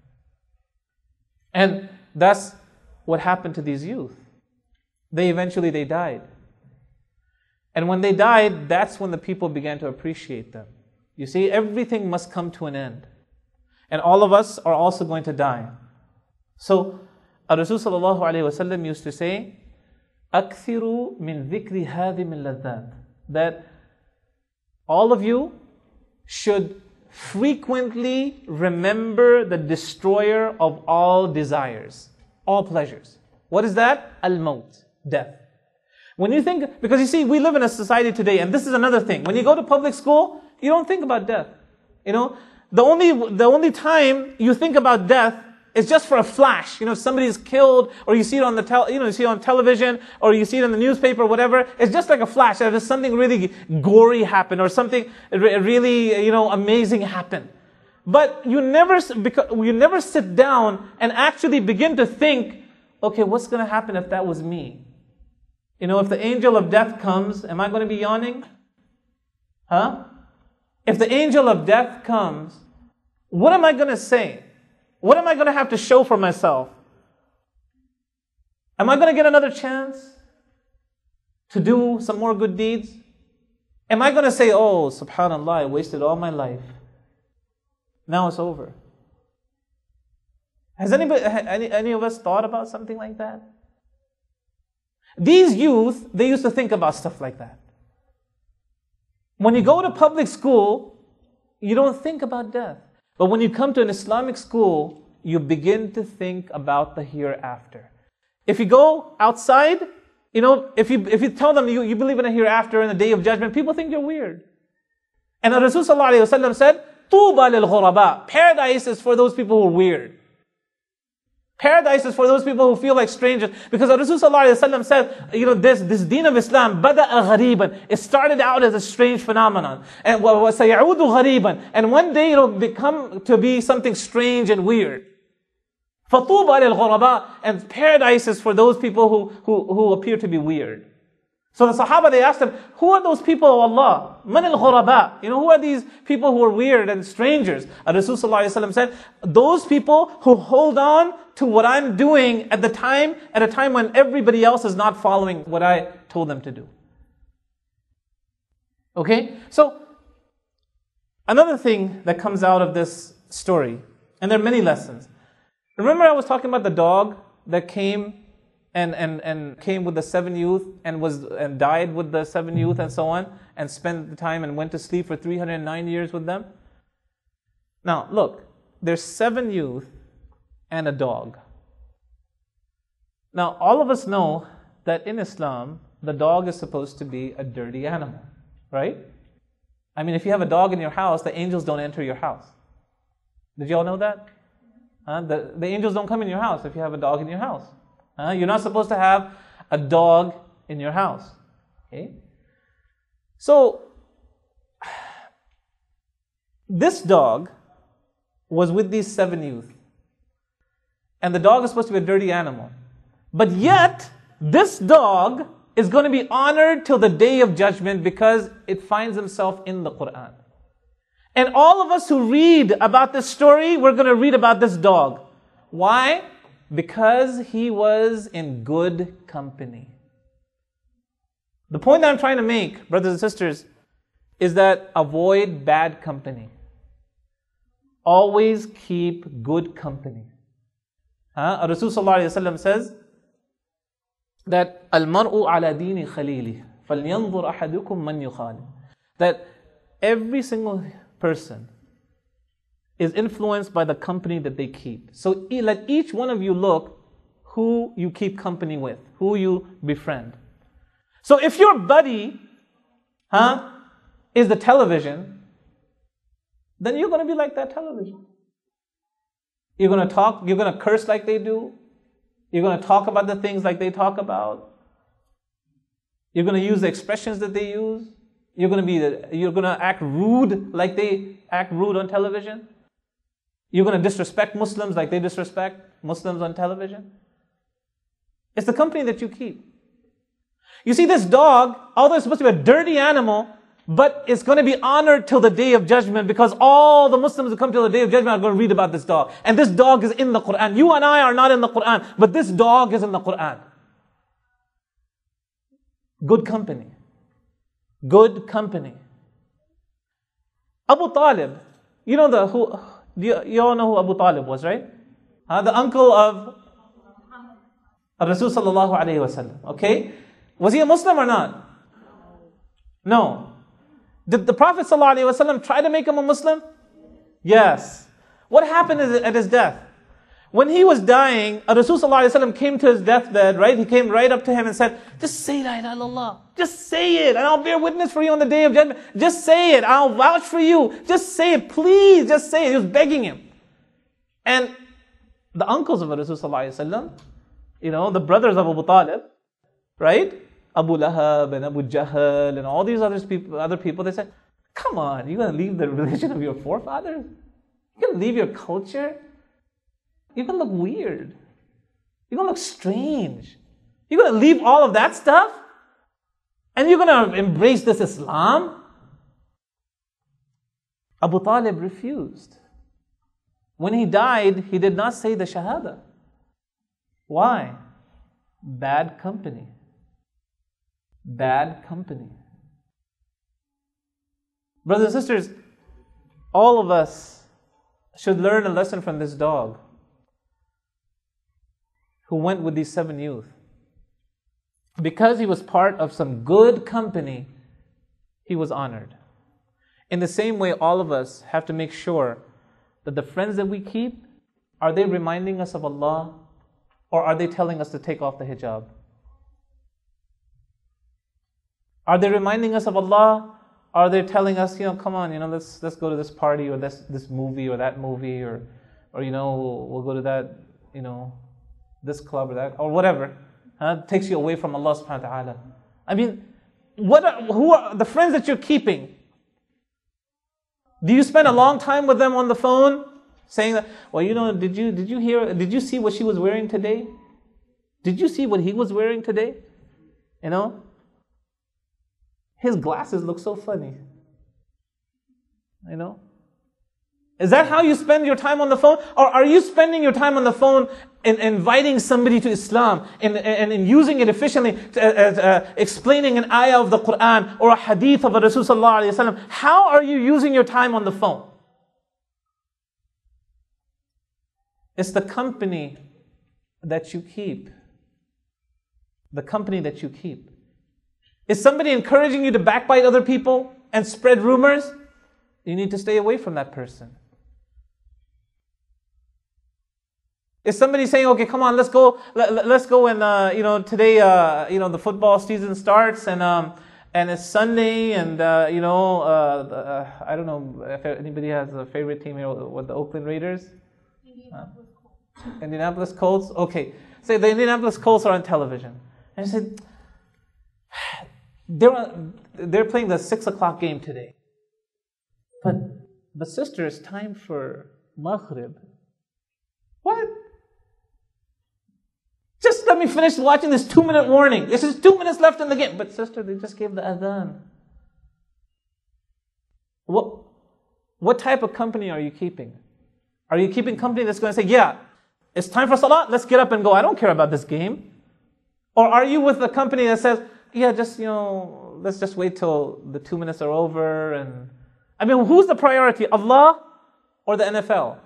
And that's what happened to these youth. They died. And when they died, that's when the people began to appreciate them. You see, everything must come to an end. And all of us are also going to die. So, Rasul sallallahu alayhi wasallam used to say, أَكْثِرُوا مِنْ ذِكْرِ هَذِمِ اللَّذَّاتِ, that all of you should frequently remember the destroyer of all desires, all pleasures. What is that? Al-Maut, death. When you think, because you see, we live in a society today, and this is another thing. When you go to public school, you don't think about death. The only time you think about death is just for a flash. Somebody is killed, or you see it on you see it on television, or you see it in the newspaper, whatever. It's just like a flash. There's something really gory happened, or something really, amazing happened. But you never sit down and actually begin to think, okay, what's going to happen if that was me? If the angel of death comes, am I going to be yawning? If the angel of death comes, what am I going to say? What am I going to have to show for myself? Am I going to get another chance to do some more good deeds? Am I going to say, oh, subhanallah, I wasted all my life. Now it's over. Has any of us thought about something like that? These youth, they used to think about stuff like that. When you go to public school, you don't think about death. But when you come to an Islamic school, you begin to think about the hereafter. If you go outside, if you tell them you believe in a hereafter and the day of judgment, people think you're weird. And Rasul sallallahu alayhi wa sallam said, طُوبَى لِلْغُرَبَاء. Paradise is for those people who are weird. Paradise is for those people who feel like strangers. Because Rasul sallallahu alayhi wa sallam said, this deen of Islam, بَدَأَ غَرِيبًا. It started out as a strange phenomenon. And وَسَيَعُودُ غَرِيبًا. And one day it'll become to be something strange and weird. فَطُوبَى لِلْغُرَبَاء. And paradise is for those people who appear to be weird. So the Sahaba, they asked him, who are those people, O Allah? Man al-ghuraba? Who are these people who are weird and strangers? And Rasul sallallahu alayhi wa sallam said, those people who hold on to what I'm doing at a time when everybody else is not following what I told them to do. Okay? So, another thing that comes out of this story, and there are many lessons. Remember I was talking about the dog that came and came with the 7 youth and died with the 7 youth and so on, and spent the time and went to sleep for 309 years with them? Now, look, there's 7 youth and a dog. Now, all of us know that in Islam, the dog is supposed to be a dirty animal, right? I mean, if you have a dog in your house, the angels don't enter your house. Did you all know that? The angels don't come in your house if you have a dog in your house. You're not supposed to have a dog in your house. Okay? So, this dog was with these 7 youth. And the dog is supposed to be a dirty animal. But yet, this dog is going to be honored till the day of judgment because it finds himself in the Quran. And all of us who read about this story, we're going to read about this dog. Why? Because he was in good company. The point that I'm trying to make, brothers and sisters, is that avoid bad company. Always keep good company. Rasul sallallahu alayhi wa sallam says that الْمَرْءُ عَلَى دِينِ خَلِيلِهِ فَلْيَنْظُرْ أَحَدُكُمْ مَنْ يُخَالِفُ. That every single person is influenced by the company that they keep. So let each one of you look who you keep company with, who you befriend. So if your buddy is the television, then you're going to be like that television. You're going to talk, you're going to curse like they do. You're going to talk about the things like they talk about. You're going to use the expressions that they use. You're going to act rude like they act rude on television. You're going to disrespect Muslims like they disrespect Muslims on television. It's the company that you keep. You see, this dog, although it's supposed to be a dirty animal, but it's going to be honored till the day of judgment because all the Muslims who come till the day of judgment are going to read about this dog. And this dog is in the Quran. You and I are not in the Quran, but this dog is in the Quran. Good company. Good company. Abu Talib, you all know who Abu Talib was, right? The uncle of Rasul sallallahu alayhi wa sallam. Okay? Was he a Muslim or not? No. Did the Prophet sallallahu alayhi wa sallam try to make him a Muslim? Yes. What happened at his death? When he was dying, Rasul sallallahu alayhi wa sallam came to his deathbed, right? He came right up to him and said, just say la ilaha illallah. Just say it and I'll bear witness for you on the day of judgment. Just say it. I'll vouch for you. Just say it. Please, just say it. He was begging him. And the uncles of Rasul sallallahu alayhi wa sallam, the brothers of Abu Talib, right? Abu Lahab and Abu Jahl and all these other people, they said, come on, you're going to leave the religion of your forefathers? You're going to leave your culture? You're going to look weird. You're going to look strange. You're going to leave all of that stuff? And you're going to embrace this Islam? Abu Talib refused. When he died, he did not say the Shahada. Why? Bad company. Bad company. Brothers and sisters, all of us should learn a lesson from this dog who went with these 7 youth. because he was part of some good company, he was honored. In the same way, all of us have to make sure that the friends that we keep, are they reminding us of Allah, or are they telling us to take off the hijab? Are they reminding us of Allah? Are they telling us, come on, let's go to this party or this movie or that movie or we'll go to that, this club or that or whatever. It takes you away from Allah subhanahu wa ta'ala. I mean, who are the friends that you're keeping? Do you spend a long time with them on the phone saying that, well, did you see what she was wearing today? Did you see what he was wearing today? His glasses look so funny. Is that how you spend your time on the phone? Or are you spending your time on the phone in inviting somebody to Islam and using it efficiently, explaining an ayah of the Quran or a hadith of Rasul sallallahu alaihi wasallam? How are you using your time on the phone? It's the company that you keep. The company that you keep. Is somebody encouraging you to backbite other people and spread rumors? You need to stay away from that person. Is somebody saying, okay, come on, let's go and, today, the football season starts and it's Sunday and, I don't know if anybody has a favorite team here with the Oakland Raiders? Indianapolis Colts? Okay. Say the Indianapolis Colts are on television. And I said, they're playing the 6 o'clock game today. But sister, it's time for Maghrib. What? Just let me finish watching this 2-minute warning. This is 2 minutes left in the game. But sister, they just gave the adhan. What type of company are you keeping? Are you keeping company that's going to say, yeah, it's time for salah, let's get up and go. I don't care about this game. Or are you with the company that says, yeah, just, let's just wait till the 2 minutes are over. And I mean, who's the priority? Allah or the NFL?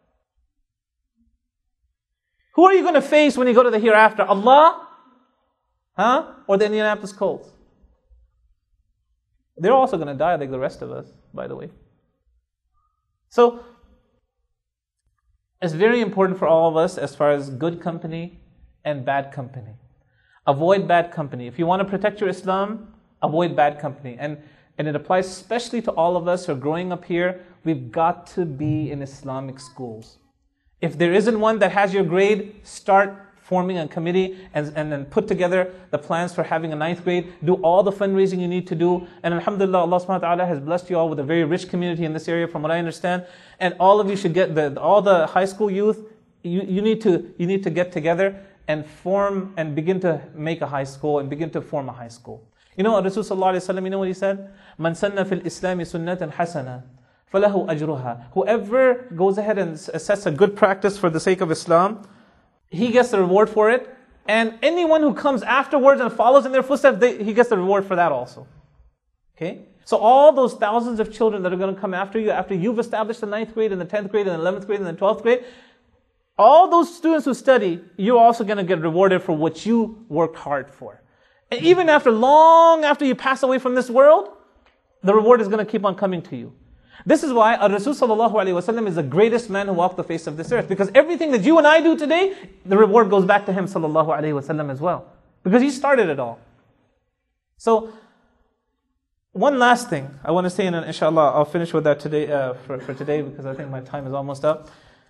Who are you going to face when you go to the hereafter? Allah? Or the Indianapolis Colts? They're also going to die like the rest of us, by the way. So, it's very important for all of us as far as good company and bad company. Avoid bad company. If you want to protect your Islam, avoid bad company. And it applies especially to all of us who are growing up here. We've got to be in Islamic schools. If there isn't one that has your grade, start forming a committee and then put together the plans for having a 9th grade. Do all the fundraising you need to do. And alhamdulillah, Allah subhanahu wa ta'ala has blessed you all with a very rich community in this area from what I understand. And all of you should get, all the high school youth, you need to get together and form and begin to make a high school and begin to form a high school. Rasul sallallahu alaihi wasallam, you know what he said? Man sanna fil islami sunnatan hasana falahu ajruha. Whoever goes ahead and sets a good practice for the sake of Islam, he gets the reward for it. And anyone who comes afterwards and follows in their footsteps, he gets the reward for that also. Okay? So all those thousands of children that are going to come after you've established the 9th grade and the 10th grade and the 11th grade and the 12th grade, all those students who study, you're also going to get rewarded for what you worked hard for. And even long after you pass away from this world, the reward is going to keep on coming to you. This is why Rasul sallallahu alaihi wasallam is the greatest man who walked the face of this earth. Because everything that you and I do today, the reward goes back to him sallallahu alaihi wasallam as well. Because he started it all. So, one last thing I want to say, and inshallah I'll finish with that today for today because I think my time is almost up.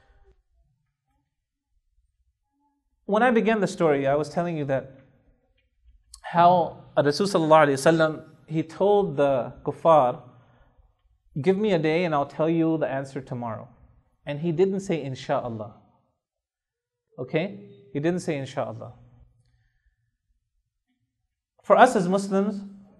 When I began the story, I was telling you that how Rasul sallallahu alaihi wasallam, he told the kuffar, give me a day and I'll tell you the answer tomorrow. And he didn't say insha'Allah. Okay? He didn't say insha'Allah. For us as Muslims,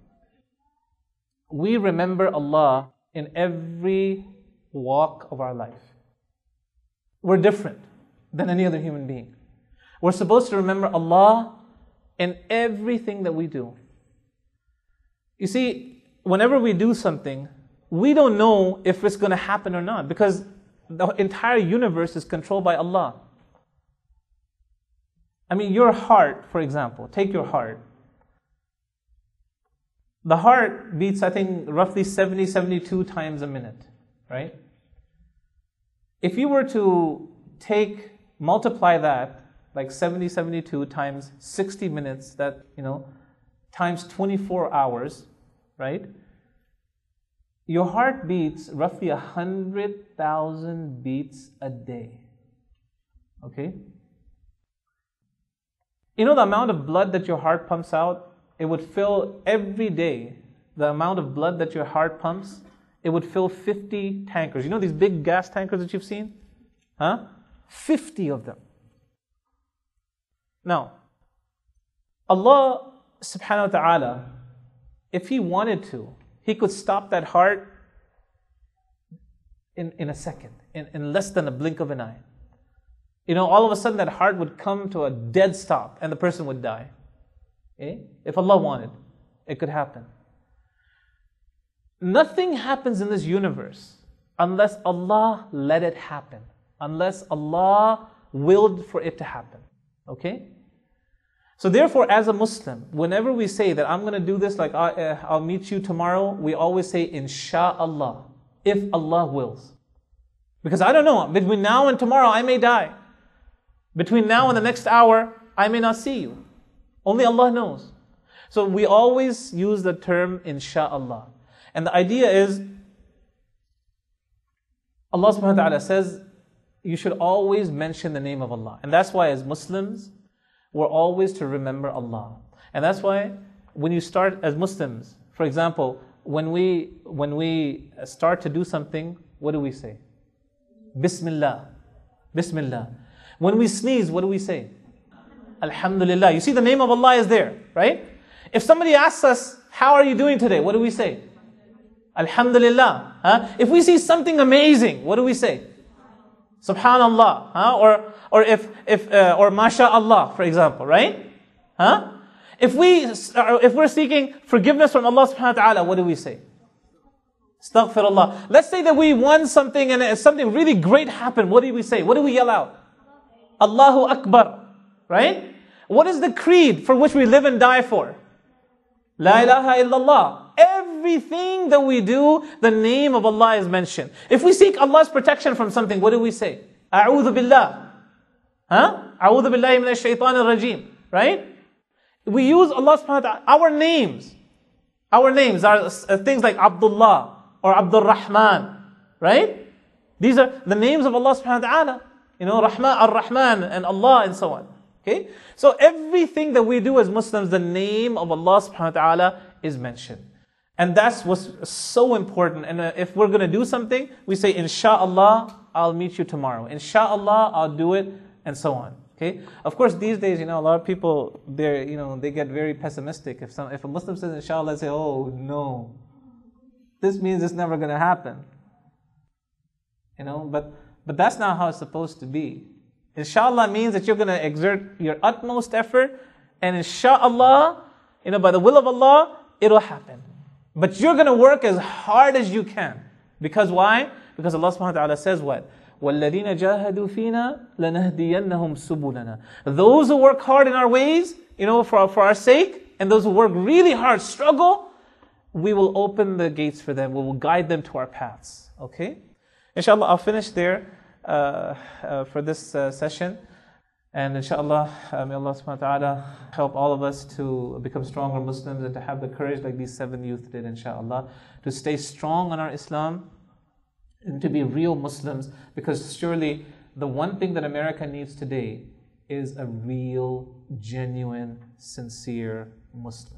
we remember Allah in every walk of our life. We're different than any other human being. We're supposed to remember Allah in everything that we do. You see, whenever we do something, we don't know if it's going to happen or not because the entire universe is controlled by Allah. I mean, your heart, for example, take your heart. The heart beats, I think, roughly 70, 72 times a minute, right? If you were to multiply that, like 70, 72 times 60 minutes, that, times 24 hours, right? Your heart beats roughly 100,000 beats a day. Okay? The amount of blood that your heart pumps out, it would fill every day, the amount of blood that your heart pumps, it would fill 50 tankers. You know these big gas tankers that you've seen? 50 of them. Now, Allah subhanahu wa ta'ala, if He wanted to, He could stop that heart in a second, in less than a blink of an eye. All of a sudden that heart would come to a dead stop and the person would die. Okay? If Allah wanted, it could happen. Nothing happens in this universe unless Allah let it happen, unless Allah willed for it to happen. Okay? So therefore, as a Muslim, whenever we say that I'm going to do this, like I'll meet you tomorrow, we always say, Insha'Allah, if Allah wills. Because I don't know, between now and tomorrow I may die. Between now and the next hour, I may not see you. Only Allah knows. So we always use the term Insha'Allah. And the idea is, Allah subhanahu wa ta'ala says, you should always mention the name of Allah. And that's why as Muslims, we're always to remember Allah. And that's why when you start as Muslims, for example, when we start to do something, what do we say? Bismillah. Bismillah. When we sneeze, what do we say? Alhamdulillah. You see the name of Allah is there, right? If somebody asks us, how are you doing today? What do we say? Alhamdulillah. If we see something amazing, what do we say? Subhanallah. Or MashaAllah, for example, right? If we're seeking forgiveness from Allah subhanahu wa ta'ala, what do we say? Astaghfirullah. Let's say that we won something and something really great happened. What do we say? What do we yell out? Allahu Akbar. Right? What is the creed for which we live and die for? La ilaha illallah. Everything that we do, the name of Allah is mentioned. If we seek Allah's protection from something, what do we say? A'udhu billah. A'udhu billahi minash shaitanir rajim. Right? We use Allah subhanahu wa ta'ala. Our names are things like Abdullah or Abdul Rahman. Right? These are the names of Allah subhanahu wa ta'ala. Rahman, Ar-Rahman and Allah and so on. Okay? So everything that we do as Muslims, the name of Allah subhanahu wa ta'ala is mentioned. And that's what's so important. And if we're going to do something, we say, Insha'Allah, I'll meet you tomorrow. Insha'Allah, I'll do it, and so on. Okay? Of course, these days, a lot of people, they get very pessimistic. If a Muslim says Insha'Allah, they say, oh no, this means it's never going to happen. But that's not how it's supposed to be. Insha'Allah means that you're going to exert your utmost effort, and Insha'Allah, by the will of Allah, it'll happen. But you're going to work as hard as you can. Because why? Because Allah subhanahu wa ta'ala says what? وَالَّذِينَ جَاهَدُوا فِينَا لَنَهْدِيَنَّهُمْ سُبُلَنَا. Those who work hard in our ways, for our sake, and those who work really hard, struggle, we will open the gates for them. We will guide them to our paths. Okay? Inshallah, I'll finish there for this session. And inshallah, may Allah subhanahu wa ta'ala help all of us to become stronger Muslims and to have the courage like these 7 youth did, inshallah, to stay strong on our Islam and to be real Muslims, because surely the one thing that America needs today is a real, genuine, sincere Muslim.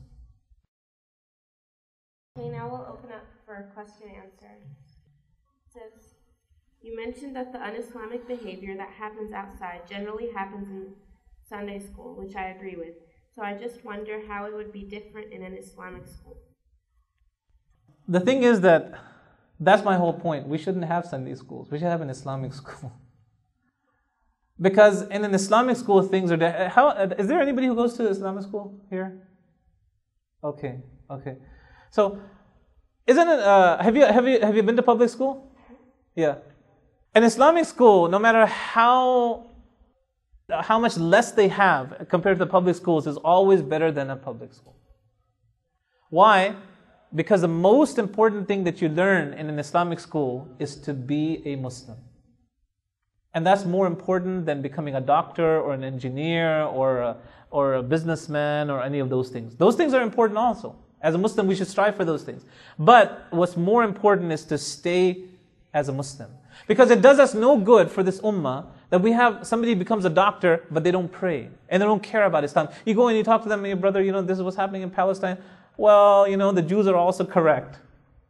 Okay, now we'll open up for question and answer. It says, you mentioned that the un-Islamic behavior that happens outside generally happens in Sunday school, which I agree with. So I just wonder how it would be different in an Islamic school. The thing is that's my whole point. We shouldn't have Sunday schools. We should have an Islamic school. Because in an Islamic school, things are... Is there anybody who goes to Islamic school here? Okay. So, isn't it... Have you been to public school? Yeah. An Islamic school, no matter how much less they have compared to the public schools, is always better than a public school. Why? Because the most important thing that you learn in an Islamic school is to be a Muslim. And that's more important than becoming a doctor or an engineer or a businessman or any of those things. Those things are important also. As a Muslim, we should strive for those things. But what's more important is to stay as a Muslim. Because it does us no good for this ummah that we have somebody becomes a doctor, but they don't pray. And they don't care about Islam. You go and you talk to them, and your brother, this is what's happening in Palestine. Well, the Jews are also correct.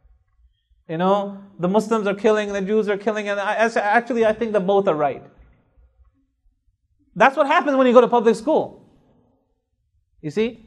The Muslims are killing, the Jews are killing, and I think that both are right. That's what happens when you go to public school. You see?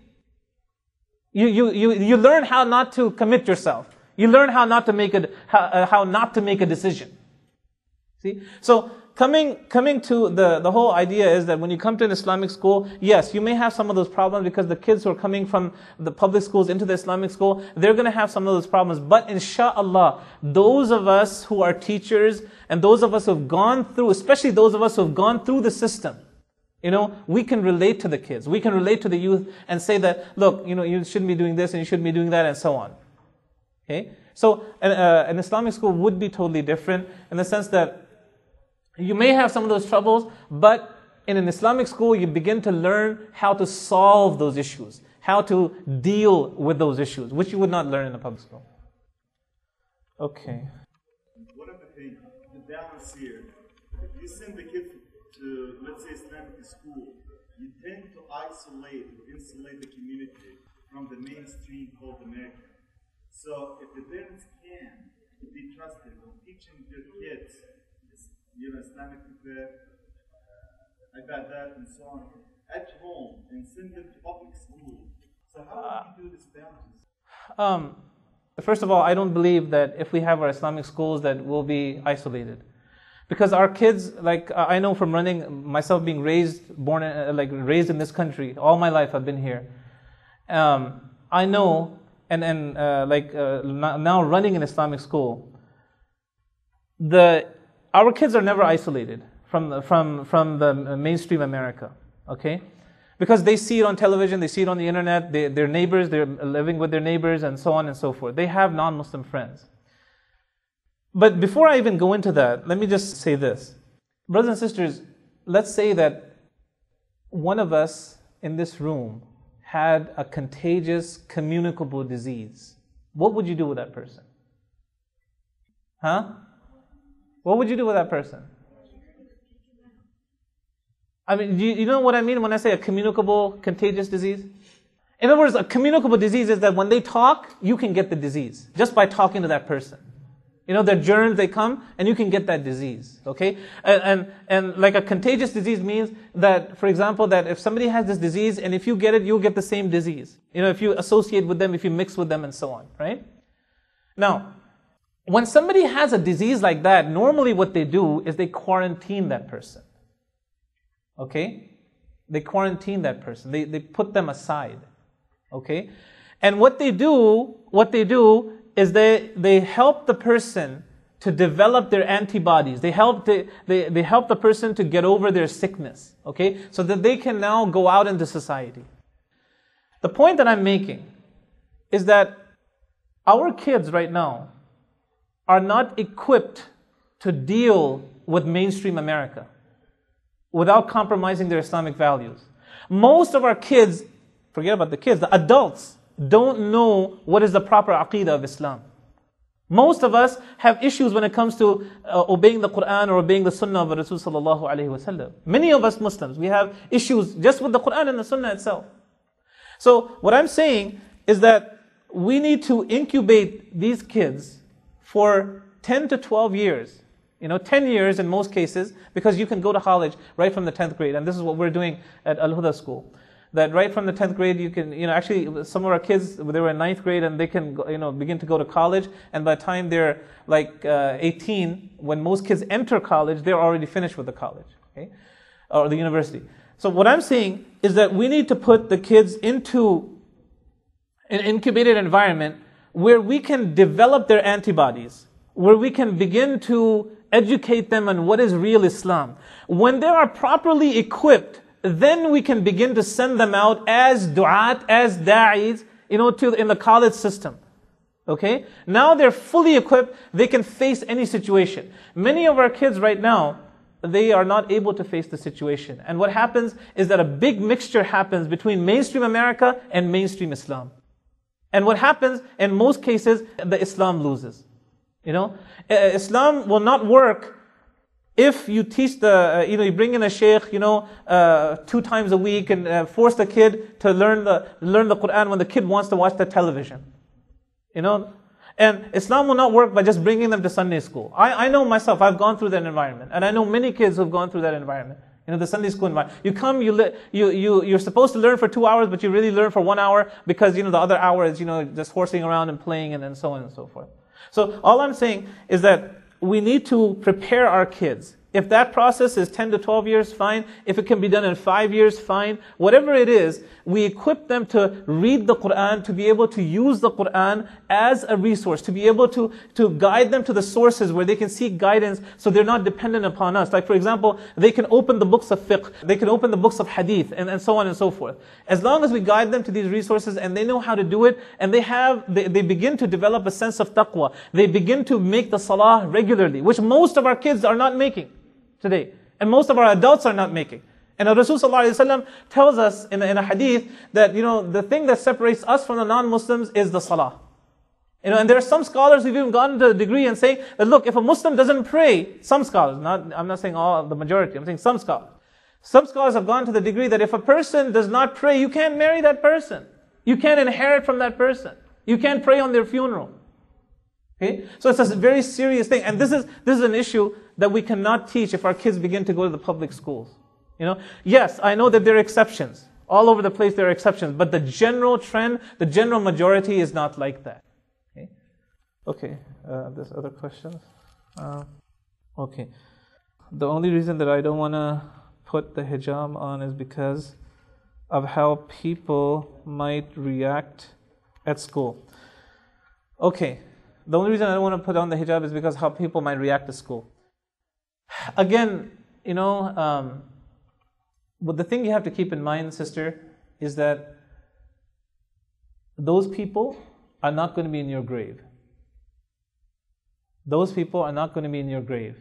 You learn how not to commit yourself. You learn how not to make a decision. See? So coming to the whole idea is that when you come to an Islamic school, yes, you may have some of those problems because the kids who are coming from the public schools into the Islamic school, they're going to have some of those problems. But inshallah, those of us who are teachers and those of us who have gone through, especially those of us who have gone through the system, we can relate to the kids. We can relate to the youth and say that, look, you shouldn't be doing this and you shouldn't be doing that and so on. Okay? So an Islamic school would be totally different in the sense that you may have some of those troubles, but in an Islamic school, you begin to learn how to solve those issues, how to deal with those issues, which you would not learn in a public school. Okay. One of the things, the balance here, if you send the kids to, let's say, Islamic school, you tend to isolate or insulate the community from the mainstream called America. So if the parents can be trusted in teaching their kids, Islamic ibadat and so on, at home and send them to public school. So how do you do this balance? First of all, I don't believe that if we have our Islamic schools that we'll be isolated. Because our kids, I know from myself being raised in this country, all my life I've been here. I know, now running an Islamic school, our kids are never isolated from the mainstream America, okay? Because they see it on television, they see it on the internet, their neighbors, they're living with their neighbors and so on and so forth. They have non-Muslim friends. But before I even go into that, let me just say this. Brothers and sisters, let's say that one of us in this room had a contagious, communicable disease. What would you do with that person? Huh? What would you do with that person? I mean, you know what I mean when I say a communicable, contagious disease? In other words, a communicable disease is that when they talk, you can get the disease just by talking to that person. Their germs, they come and you can get that disease, okay? And like a contagious disease means that, for example, that if somebody has this disease and if you get it, you'll get the same disease. If you associate with them, if you mix with them and so on, right? Now, when somebody has a disease like that, normally what they do is they quarantine that person. Okay? They quarantine that person. They put them aside. Okay? And what they do is they help the person to develop their antibodies. They help the person to get over their sickness. Okay? So that they can now go out into society. The point that I'm making is that our kids right now are not equipped to deal with mainstream America without compromising their Islamic values. Most of our kids, forget about the kids, the adults don't know what is the proper aqeedah of Islam. Most of us have issues when it comes to obeying the Quran or obeying the Sunnah of Rasul sallallahu alaihi wasallam. Many of us Muslims, we have issues just with the Quran and the Sunnah itself. So what I'm saying is that we need to incubate these kids for 10 to 12 years. 10 years in most cases, because you can go to college right from the 10th grade. And this is what we're doing at Al-Huda School. That right from the 10th grade, you can, actually some of our kids, they were in 9th grade and they can, begin to go to college. And by the time they're 18, when most kids enter college, they're already finished with the college, okay? Or the university. So what I'm saying is that we need to put the kids into an incubated environment where we can develop their antibodies, where we can begin to educate them on what is real Islam. When they are properly equipped, then we can begin to send them out as du'at, as da'is, in the college system. Okay? Now they're fully equipped, they can face any situation. Many of our kids right now, they are not able to face the situation. And what happens is that a big mixture happens between mainstream America and mainstream Islam. And what happens, in most cases, the Islam loses. Islam will not work if you teach you bring in a sheikh, 2 times a week and force the kid to learn the Quran when the kid wants to watch the television. And Islam will not work by just bringing them to Sunday school. I know myself, I've gone through that environment. And I know many kids who've gone through that environment. The Sunday school environment. You come, you're supposed to learn for 2 hours, but you really learn for 1 hour because, the other hour is, just horsing around and playing and then so on and so forth. So all I'm saying is that we need to prepare our kids. If that process is 10 to 12 years, fine. If it can be done in 5 years, fine. Whatever it is, we equip them to read the Quran, to be able to use the Quran as a resource, to be able to guide them to the sources where they can seek guidance so they're not dependent upon us. Like for example, they can open the books of fiqh, they can open the books of hadith, and so on and so forth. As long as we guide them to these resources and they know how to do it, and they begin to develop a sense of taqwa, they begin to make the salah regularly, which most of our kids are not making today. And most of our adults are not making. And Rasul Sallallahu Alaihi Wasallam tells us in a hadith that, the thing that separates us from the non-Muslims is the salah. And there are some scholars who've even gotten to the degree and saying that, look, if a Muslim doesn't pray, some scholars, I'm not saying all, the majority, I'm saying some scholars. Some scholars have gone to the degree that if a person does not pray, you can't marry that person. You can't inherit from that person. You can't pray on their funeral. Okay? So it's a very serious thing. And this is an issue that we cannot teach if our kids begin to go to the public schools. Yes, I know that there are exceptions. All over the place there are exceptions. But the general trend, the general majority is not like that. Okay. There's other questions? Okay. The only reason that I don't want to put the hijab on is because of how people might react at school. Okay. The only reason I don't want to put on the hijab is because how people might react at school. Again, but the thing you have to keep in mind, sister, is that those people are not going to be in your grave. Those people are not going to be in your grave.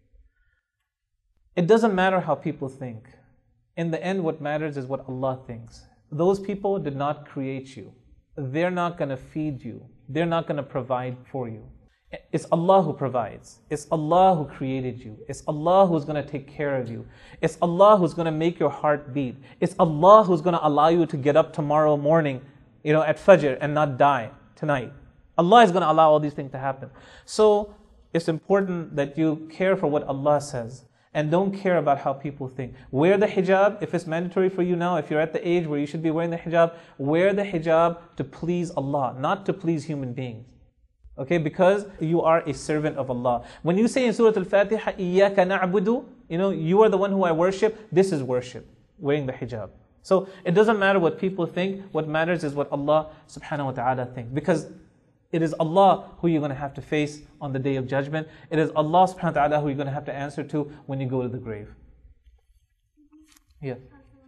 It doesn't matter how people think. In the end, what matters is what Allah thinks. Those people did not create you. They're not going to feed you. They're not going to provide for you. It's Allah who provides. It's Allah who created you. It's Allah who's going to take care of you. It's Allah who's going to make your heart beat. It's Allah who's going to allow you to get up tomorrow morning, at Fajr and not die tonight. Allah is going to allow all these things to happen. So it's important that you care for what Allah says and don't care about how people think. Wear the hijab if it's mandatory for you now. If you're at the age where you should be wearing the hijab, wear the hijab to please Allah, not to please human beings. Okay, because you are a servant of Allah. When you say in Surah Al-Fatiha, إِيَّاكَ نَعْبُدُ, you are the one who I worship, this is worship, wearing the hijab. So it doesn't matter what people think, what matters is what Allah subhanahu wa ta'ala thinks. Because it is Allah who you're going to have to face on the Day of Judgment. It is Allah subhanahu wa ta'ala who you're going to have to answer to when you go to the grave. Yeah.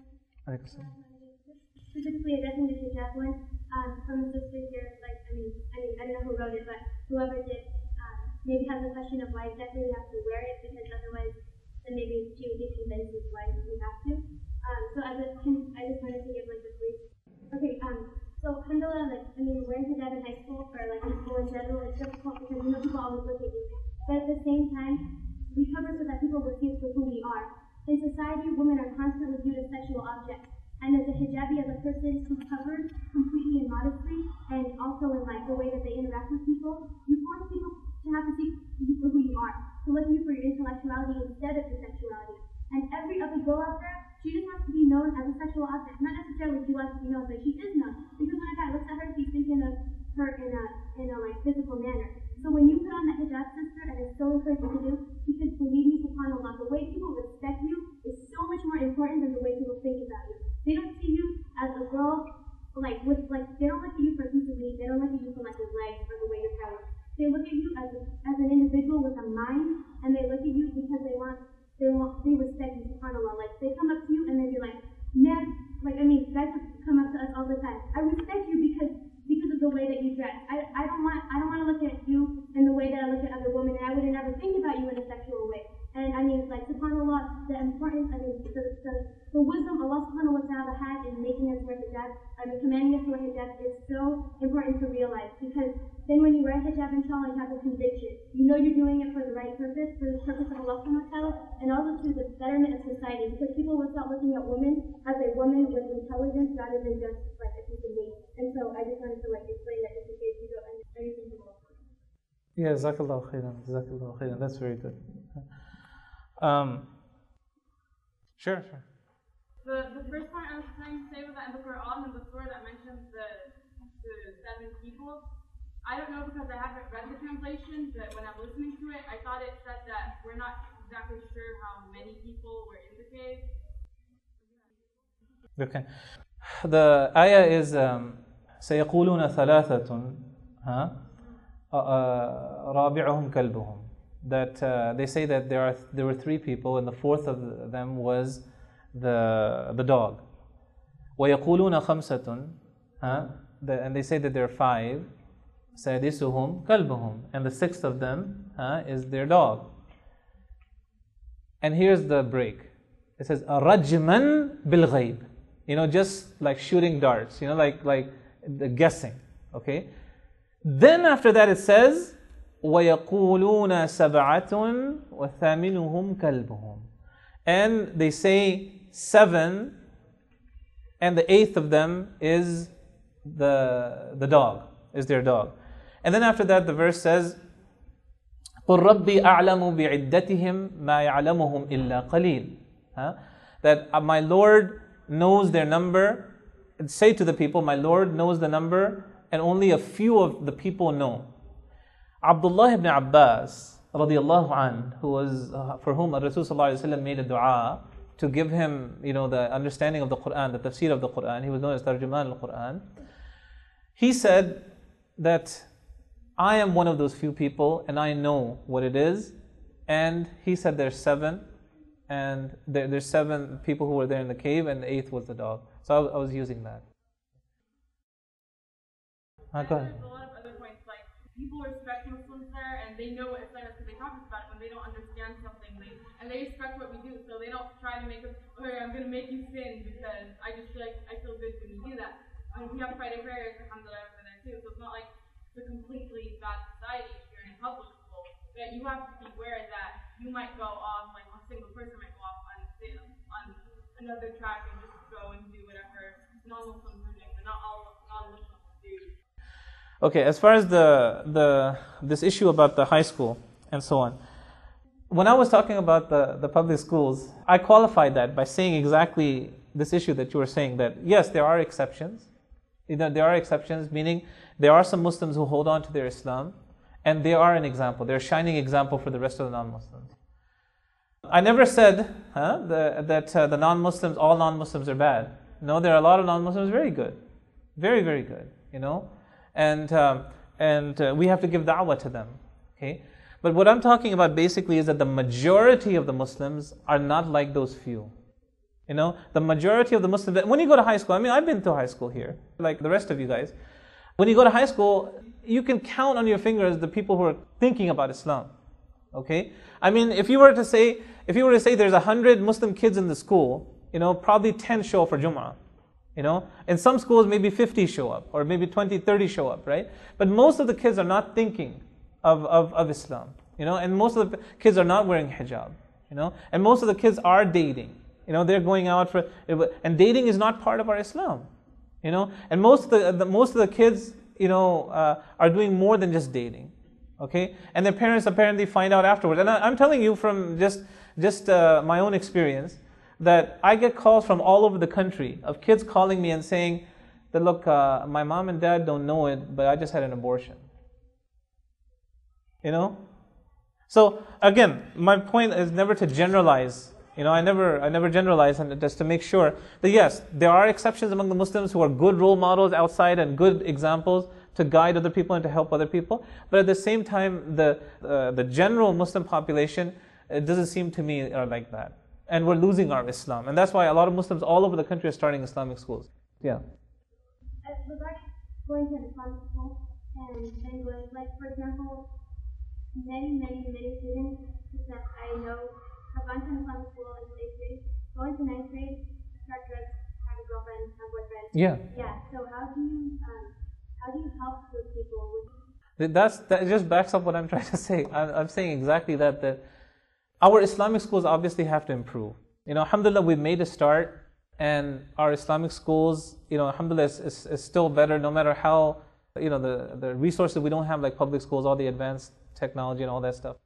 Specifically addressing the hijab one, from the sister here, I don't know who wrote it, but whoever did, maybe has a question of why exactly we have to wear it, because otherwise, then maybe she would be convinced of why we have to. So I just wanted to give a brief. Okay, so alhamdulillah, wearing hijab in high school for in school in general is difficult because people always look at you. But at the same time, we cover so that people will see us for who we are. In society, women are constantly viewed as sexual objects. And as a hijabi, as a person who's covered completely and modestly, and also in the way that they interact with people, you force people to have to see you for who you are, to look at you for your intellectuality instead of your sexuality. And every other girl out there, she just wants to be known as a sexual object. Not necessarily she wants to be known, but she is known. Because when a guy looks at her, he's thinking of her in a physical manner. So when you put on that hijab, sister, and it's so encouraging to do, because believe me, subhanAllah, the way people respect you is so much more important than the way people think about you. They don't see you as a girl, they don't look at you for a piece of meat. They don't look at you for your legs or the way you're carried. They look at you as an individual with a mind, and they look at you because they respect you, subhanAllah. They come up to you and they be like, man, guys come up to us all the time. I respect you because of the way that you dress. I don't importance, the wisdom Allah subhanahu wa ta'ala had in making us wear hijab, commanding us to wear hijab is so important to realize, because then when you wear hijab, inshallah, you have a conviction. You know you're doing it for the right purpose, for the purpose of Allah subhanahu wa ta'ala, and also to the betterment of society, because people will start looking at women as a woman with intelligence rather than just like a piece of meat. And so I just wanted to explain that just in case you don't understand anything about it. Yeah, Jazakallah khairan. Jazakallah khairan. That's very good. Sure. The first point I was trying to say was that in the Quran, in the surah that mentions the 7 people, I don't know because I haven't read the translation, but when I'm listening to it, I thought it said that we're not exactly sure how many people were in the cave. Okay. The ayah is سيقولون ثلاثة رابعهم كلبهم. That they say that there were 3 people and the 4th of them was the dog. ويقولون خمسة and they say that there are 5. سادسهم كلبهم, and the 6th of them is their dog. And here's the break. It says رجما بالغيب. Just like shooting darts. Like the guessing. Okay. Then after that it says وَيَقُولُونَ سَبْعَةٌ وَثَامِنُهُمْ كَلْبُهُم. And they say 7, and the 8th of them is the dog, is their dog. And then after that the verse says قُلْ رَبِّي أَعْلَمُ بِعِدَّتِهِمْ مَا يَعْلَمُهُمْ إِلَّا قَلِيلٌ. That my Lord knows their number. And say to the people, my Lord knows the number, and only a few of the people know. Abdullah ibn Abbas radiyallahu anh, who was for whom Rasulullah made a dua to give him, the understanding of the Quran, the tafsir of the Quran. He was known as Tarjuman al-Quran. He said that I am one of those few people, and I know what it is. And he said there's 7, and there's 7 people who were there in the cave, and the 8th was the dog. So I was using that. Go ahead. There's a lot of other points, like people respect Muslims there, and they know what Islam is because they talk about it when they don't understand something. And they respect what we do, so they don't try to make us, okay, I'm going to make you sin because I just feel like I feel good when you do that. I mean, we have Friday prayers, alhamdulillah, over there too, so it's not like it's a completely bad society if you're in a public school. But you have to be aware that you might go off, like a single person might go off on another track and just go and do whatever non-Muslims are doing, but not all non-Muslims do. Okay, as far as this issue about the high school and so on, when I was talking about the public schools, I qualified that by saying exactly this issue that you were saying, that yes, there are exceptions. There are exceptions, meaning there are some Muslims who hold on to their Islam, and they are an example. They're a shining example for the rest of the non-Muslims. I never said that the non-Muslims, all non-Muslims are bad. No, there are a lot of non-Muslims very good. Very, very good, And we have to give da'wah to them. Okay? But what I'm talking about basically is that the majority of the Muslims are not like those few. The majority of the Muslims, when you go to high school, I've been to high school here, like the rest of you guys. When you go to high school, you can count on your fingers the people who are thinking about Islam. Okay? If you were to say there's 100 Muslim kids in the school, probably 10 show up for Jum'ah. In some schools maybe 50 show up, or maybe 20, 30 show up, right? But most of the kids are not thinking of Islam, and most of the kids are not wearing hijab, and most of the kids are dating, they're going out and dating is not part of our Islam, and most of the kids, are doing more than just dating, okay? And their parents apparently find out afterwards. And I'm telling you from just my own experience, that I get calls from all over the country of kids calling me and saying that, look, my mom and dad don't know it, but I just had an abortion. So again, my point is never to generalize. I never generalize, and just to make sure that yes, there are exceptions among the Muslims who are good role models outside and good examples to guide other people and to help other people. But at the same time, the general Muslim population, it doesn't seem to me are like that. And we're losing our Islam. And that's why a lot of Muslims all over the country are starting Islamic schools. Yeah. Regarding going to an Islamic school and English, like for example, many students that I know have went to Islamic school in 8th grade. Going to 9th grade, start drugs, have a girlfriend, have a boyfriend. Yeah. Yeah. So how do you help those people with? That just backs up what I'm trying to say. I'm saying exactly that our Islamic schools obviously have to improve. Alhamdulillah, we've made a start, and our Islamic schools, alhamdulillah, is still better no matter how, the resources we don't have, like public schools, all the advanced technology and all that stuff.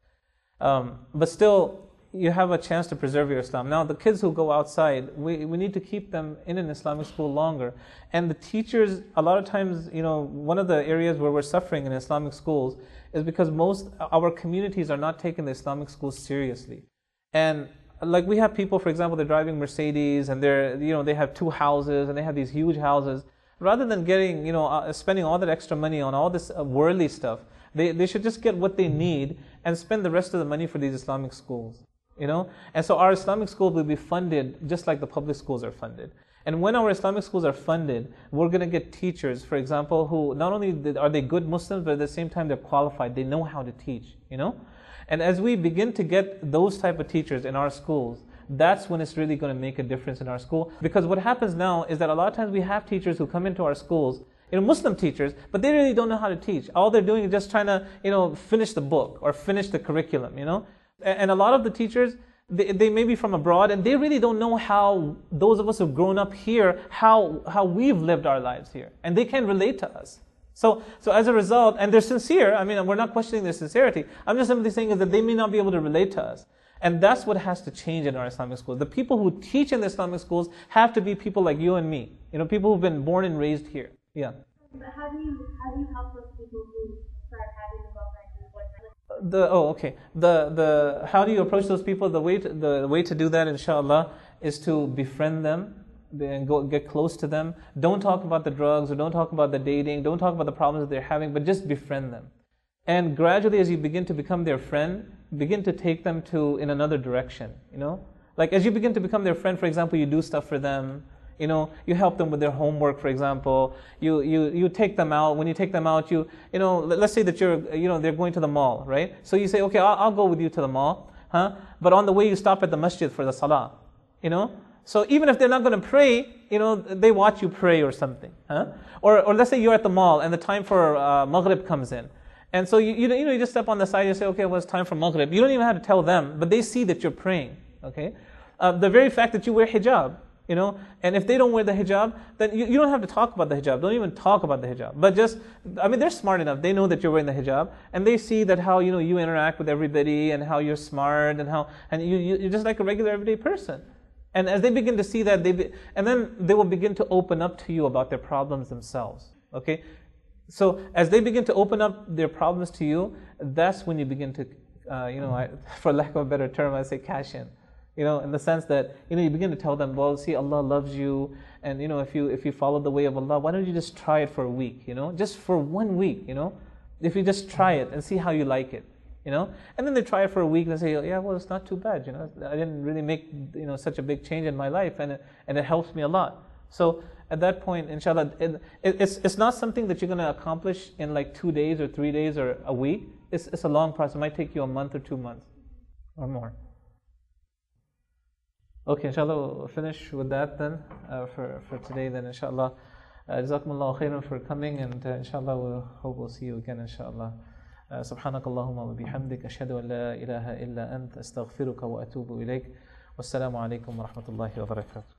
But still, you have a chance to preserve your Islam. Now, the kids who go outside, we need to keep them in an Islamic school longer. And the teachers, a lot of times, one of the areas where we're suffering in Islamic schools is because our communities are not taking the Islamic schools seriously. And like we have people, for example, they're driving Mercedes and they have 2 houses and they have these huge houses. Rather than getting, spending all that extra money on all this worldly stuff, they should just get what they need and spend the rest of the money for these Islamic schools. And so our Islamic schools will be funded just like the public schools are funded. And when our Islamic schools are funded, we're going to get teachers, for example, who not only are they good Muslims, but at the same time they're qualified. They know how to teach, And as we begin to get those type of teachers in our schools, that's when it's really going to make a difference in our school. Because what happens now is that a lot of times we have teachers who come into our schools, Muslim teachers, but they really don't know how to teach. All they're doing is just trying to, finish the book or finish the curriculum, And a lot of the teachers, they may be from abroad, and they really don't know how those of us who've grown up here, how we've lived our lives here. And they can relate to us. So as a result, and they're sincere, we're not questioning their sincerity. I'm just simply saying is that they may not be able to relate to us. And that's what has to change in our Islamic schools. The people who teach in the Islamic schools have to be people like you and me. People who've been born and raised here. Yeah. But how do you help those people who start having a girlfriend and boyfriend? How do you approach those people? The way to do that, inshallah, is to befriend them and go get close to them. Don't talk about the drugs or don't talk about the dating. Don't talk about the problems that they're having, but just befriend them. And gradually, as you begin to become their friend, begin to take them in another direction. Like as you begin to become their friend, for example, you do stuff for them. You help them with their homework, for example. You take them out. When you take them out, let's say that they're going to the mall, right? So you say, okay, I'll go with you to the mall, But on the way, you stop at the masjid for the salah, So even if they're not going to pray, they watch you pray or something, Or let's say you're at the mall and the time for Maghrib comes in. And so you just step on the side, you say, okay, well, it's time for Maghrib. You don't even have to tell them, but they see that you're praying, okay? The very fact that you wear hijab, and if they don't wear the hijab, then you don't have to talk about the hijab. Don't even talk about the hijab. But just, they're smart enough. They know that you're wearing the hijab, and they see that how, you interact with everybody, and how you're smart, and you're just like a regular everyday person. And as they begin to see that, and then they will begin to open up to you about their problems themselves, okay? So as they begin to open up their problems to you, that's when you begin to, for lack of a better term, I say cash in. In the sense that, you begin to tell them, well, see, Allah loves you, and, if you follow the way of Allah, why don't you just try it for a week, just for 1 week, if you just try it and see how you like it, and then they try it for a week and they say, yeah, well, it's not too bad, I didn't really make, such a big change in my life, and it helps me a lot. So at that point, inshallah, it's not something that you're going to accomplish in like 2 days or 3 days or a week. It's a long process. It might take you a month or 2 months or more. Okay, inshallah, we'll finish with that then for today. Then, inshallah, jazakumullahu khairan for coming, and inshallah, we'll see you again, inshallah. سبحانك اللهم وبحمدك أشهد أن لا إله إلا أنت أستغفرك وأتوب إليك والسلام عليكم ورحمة الله وبركاته.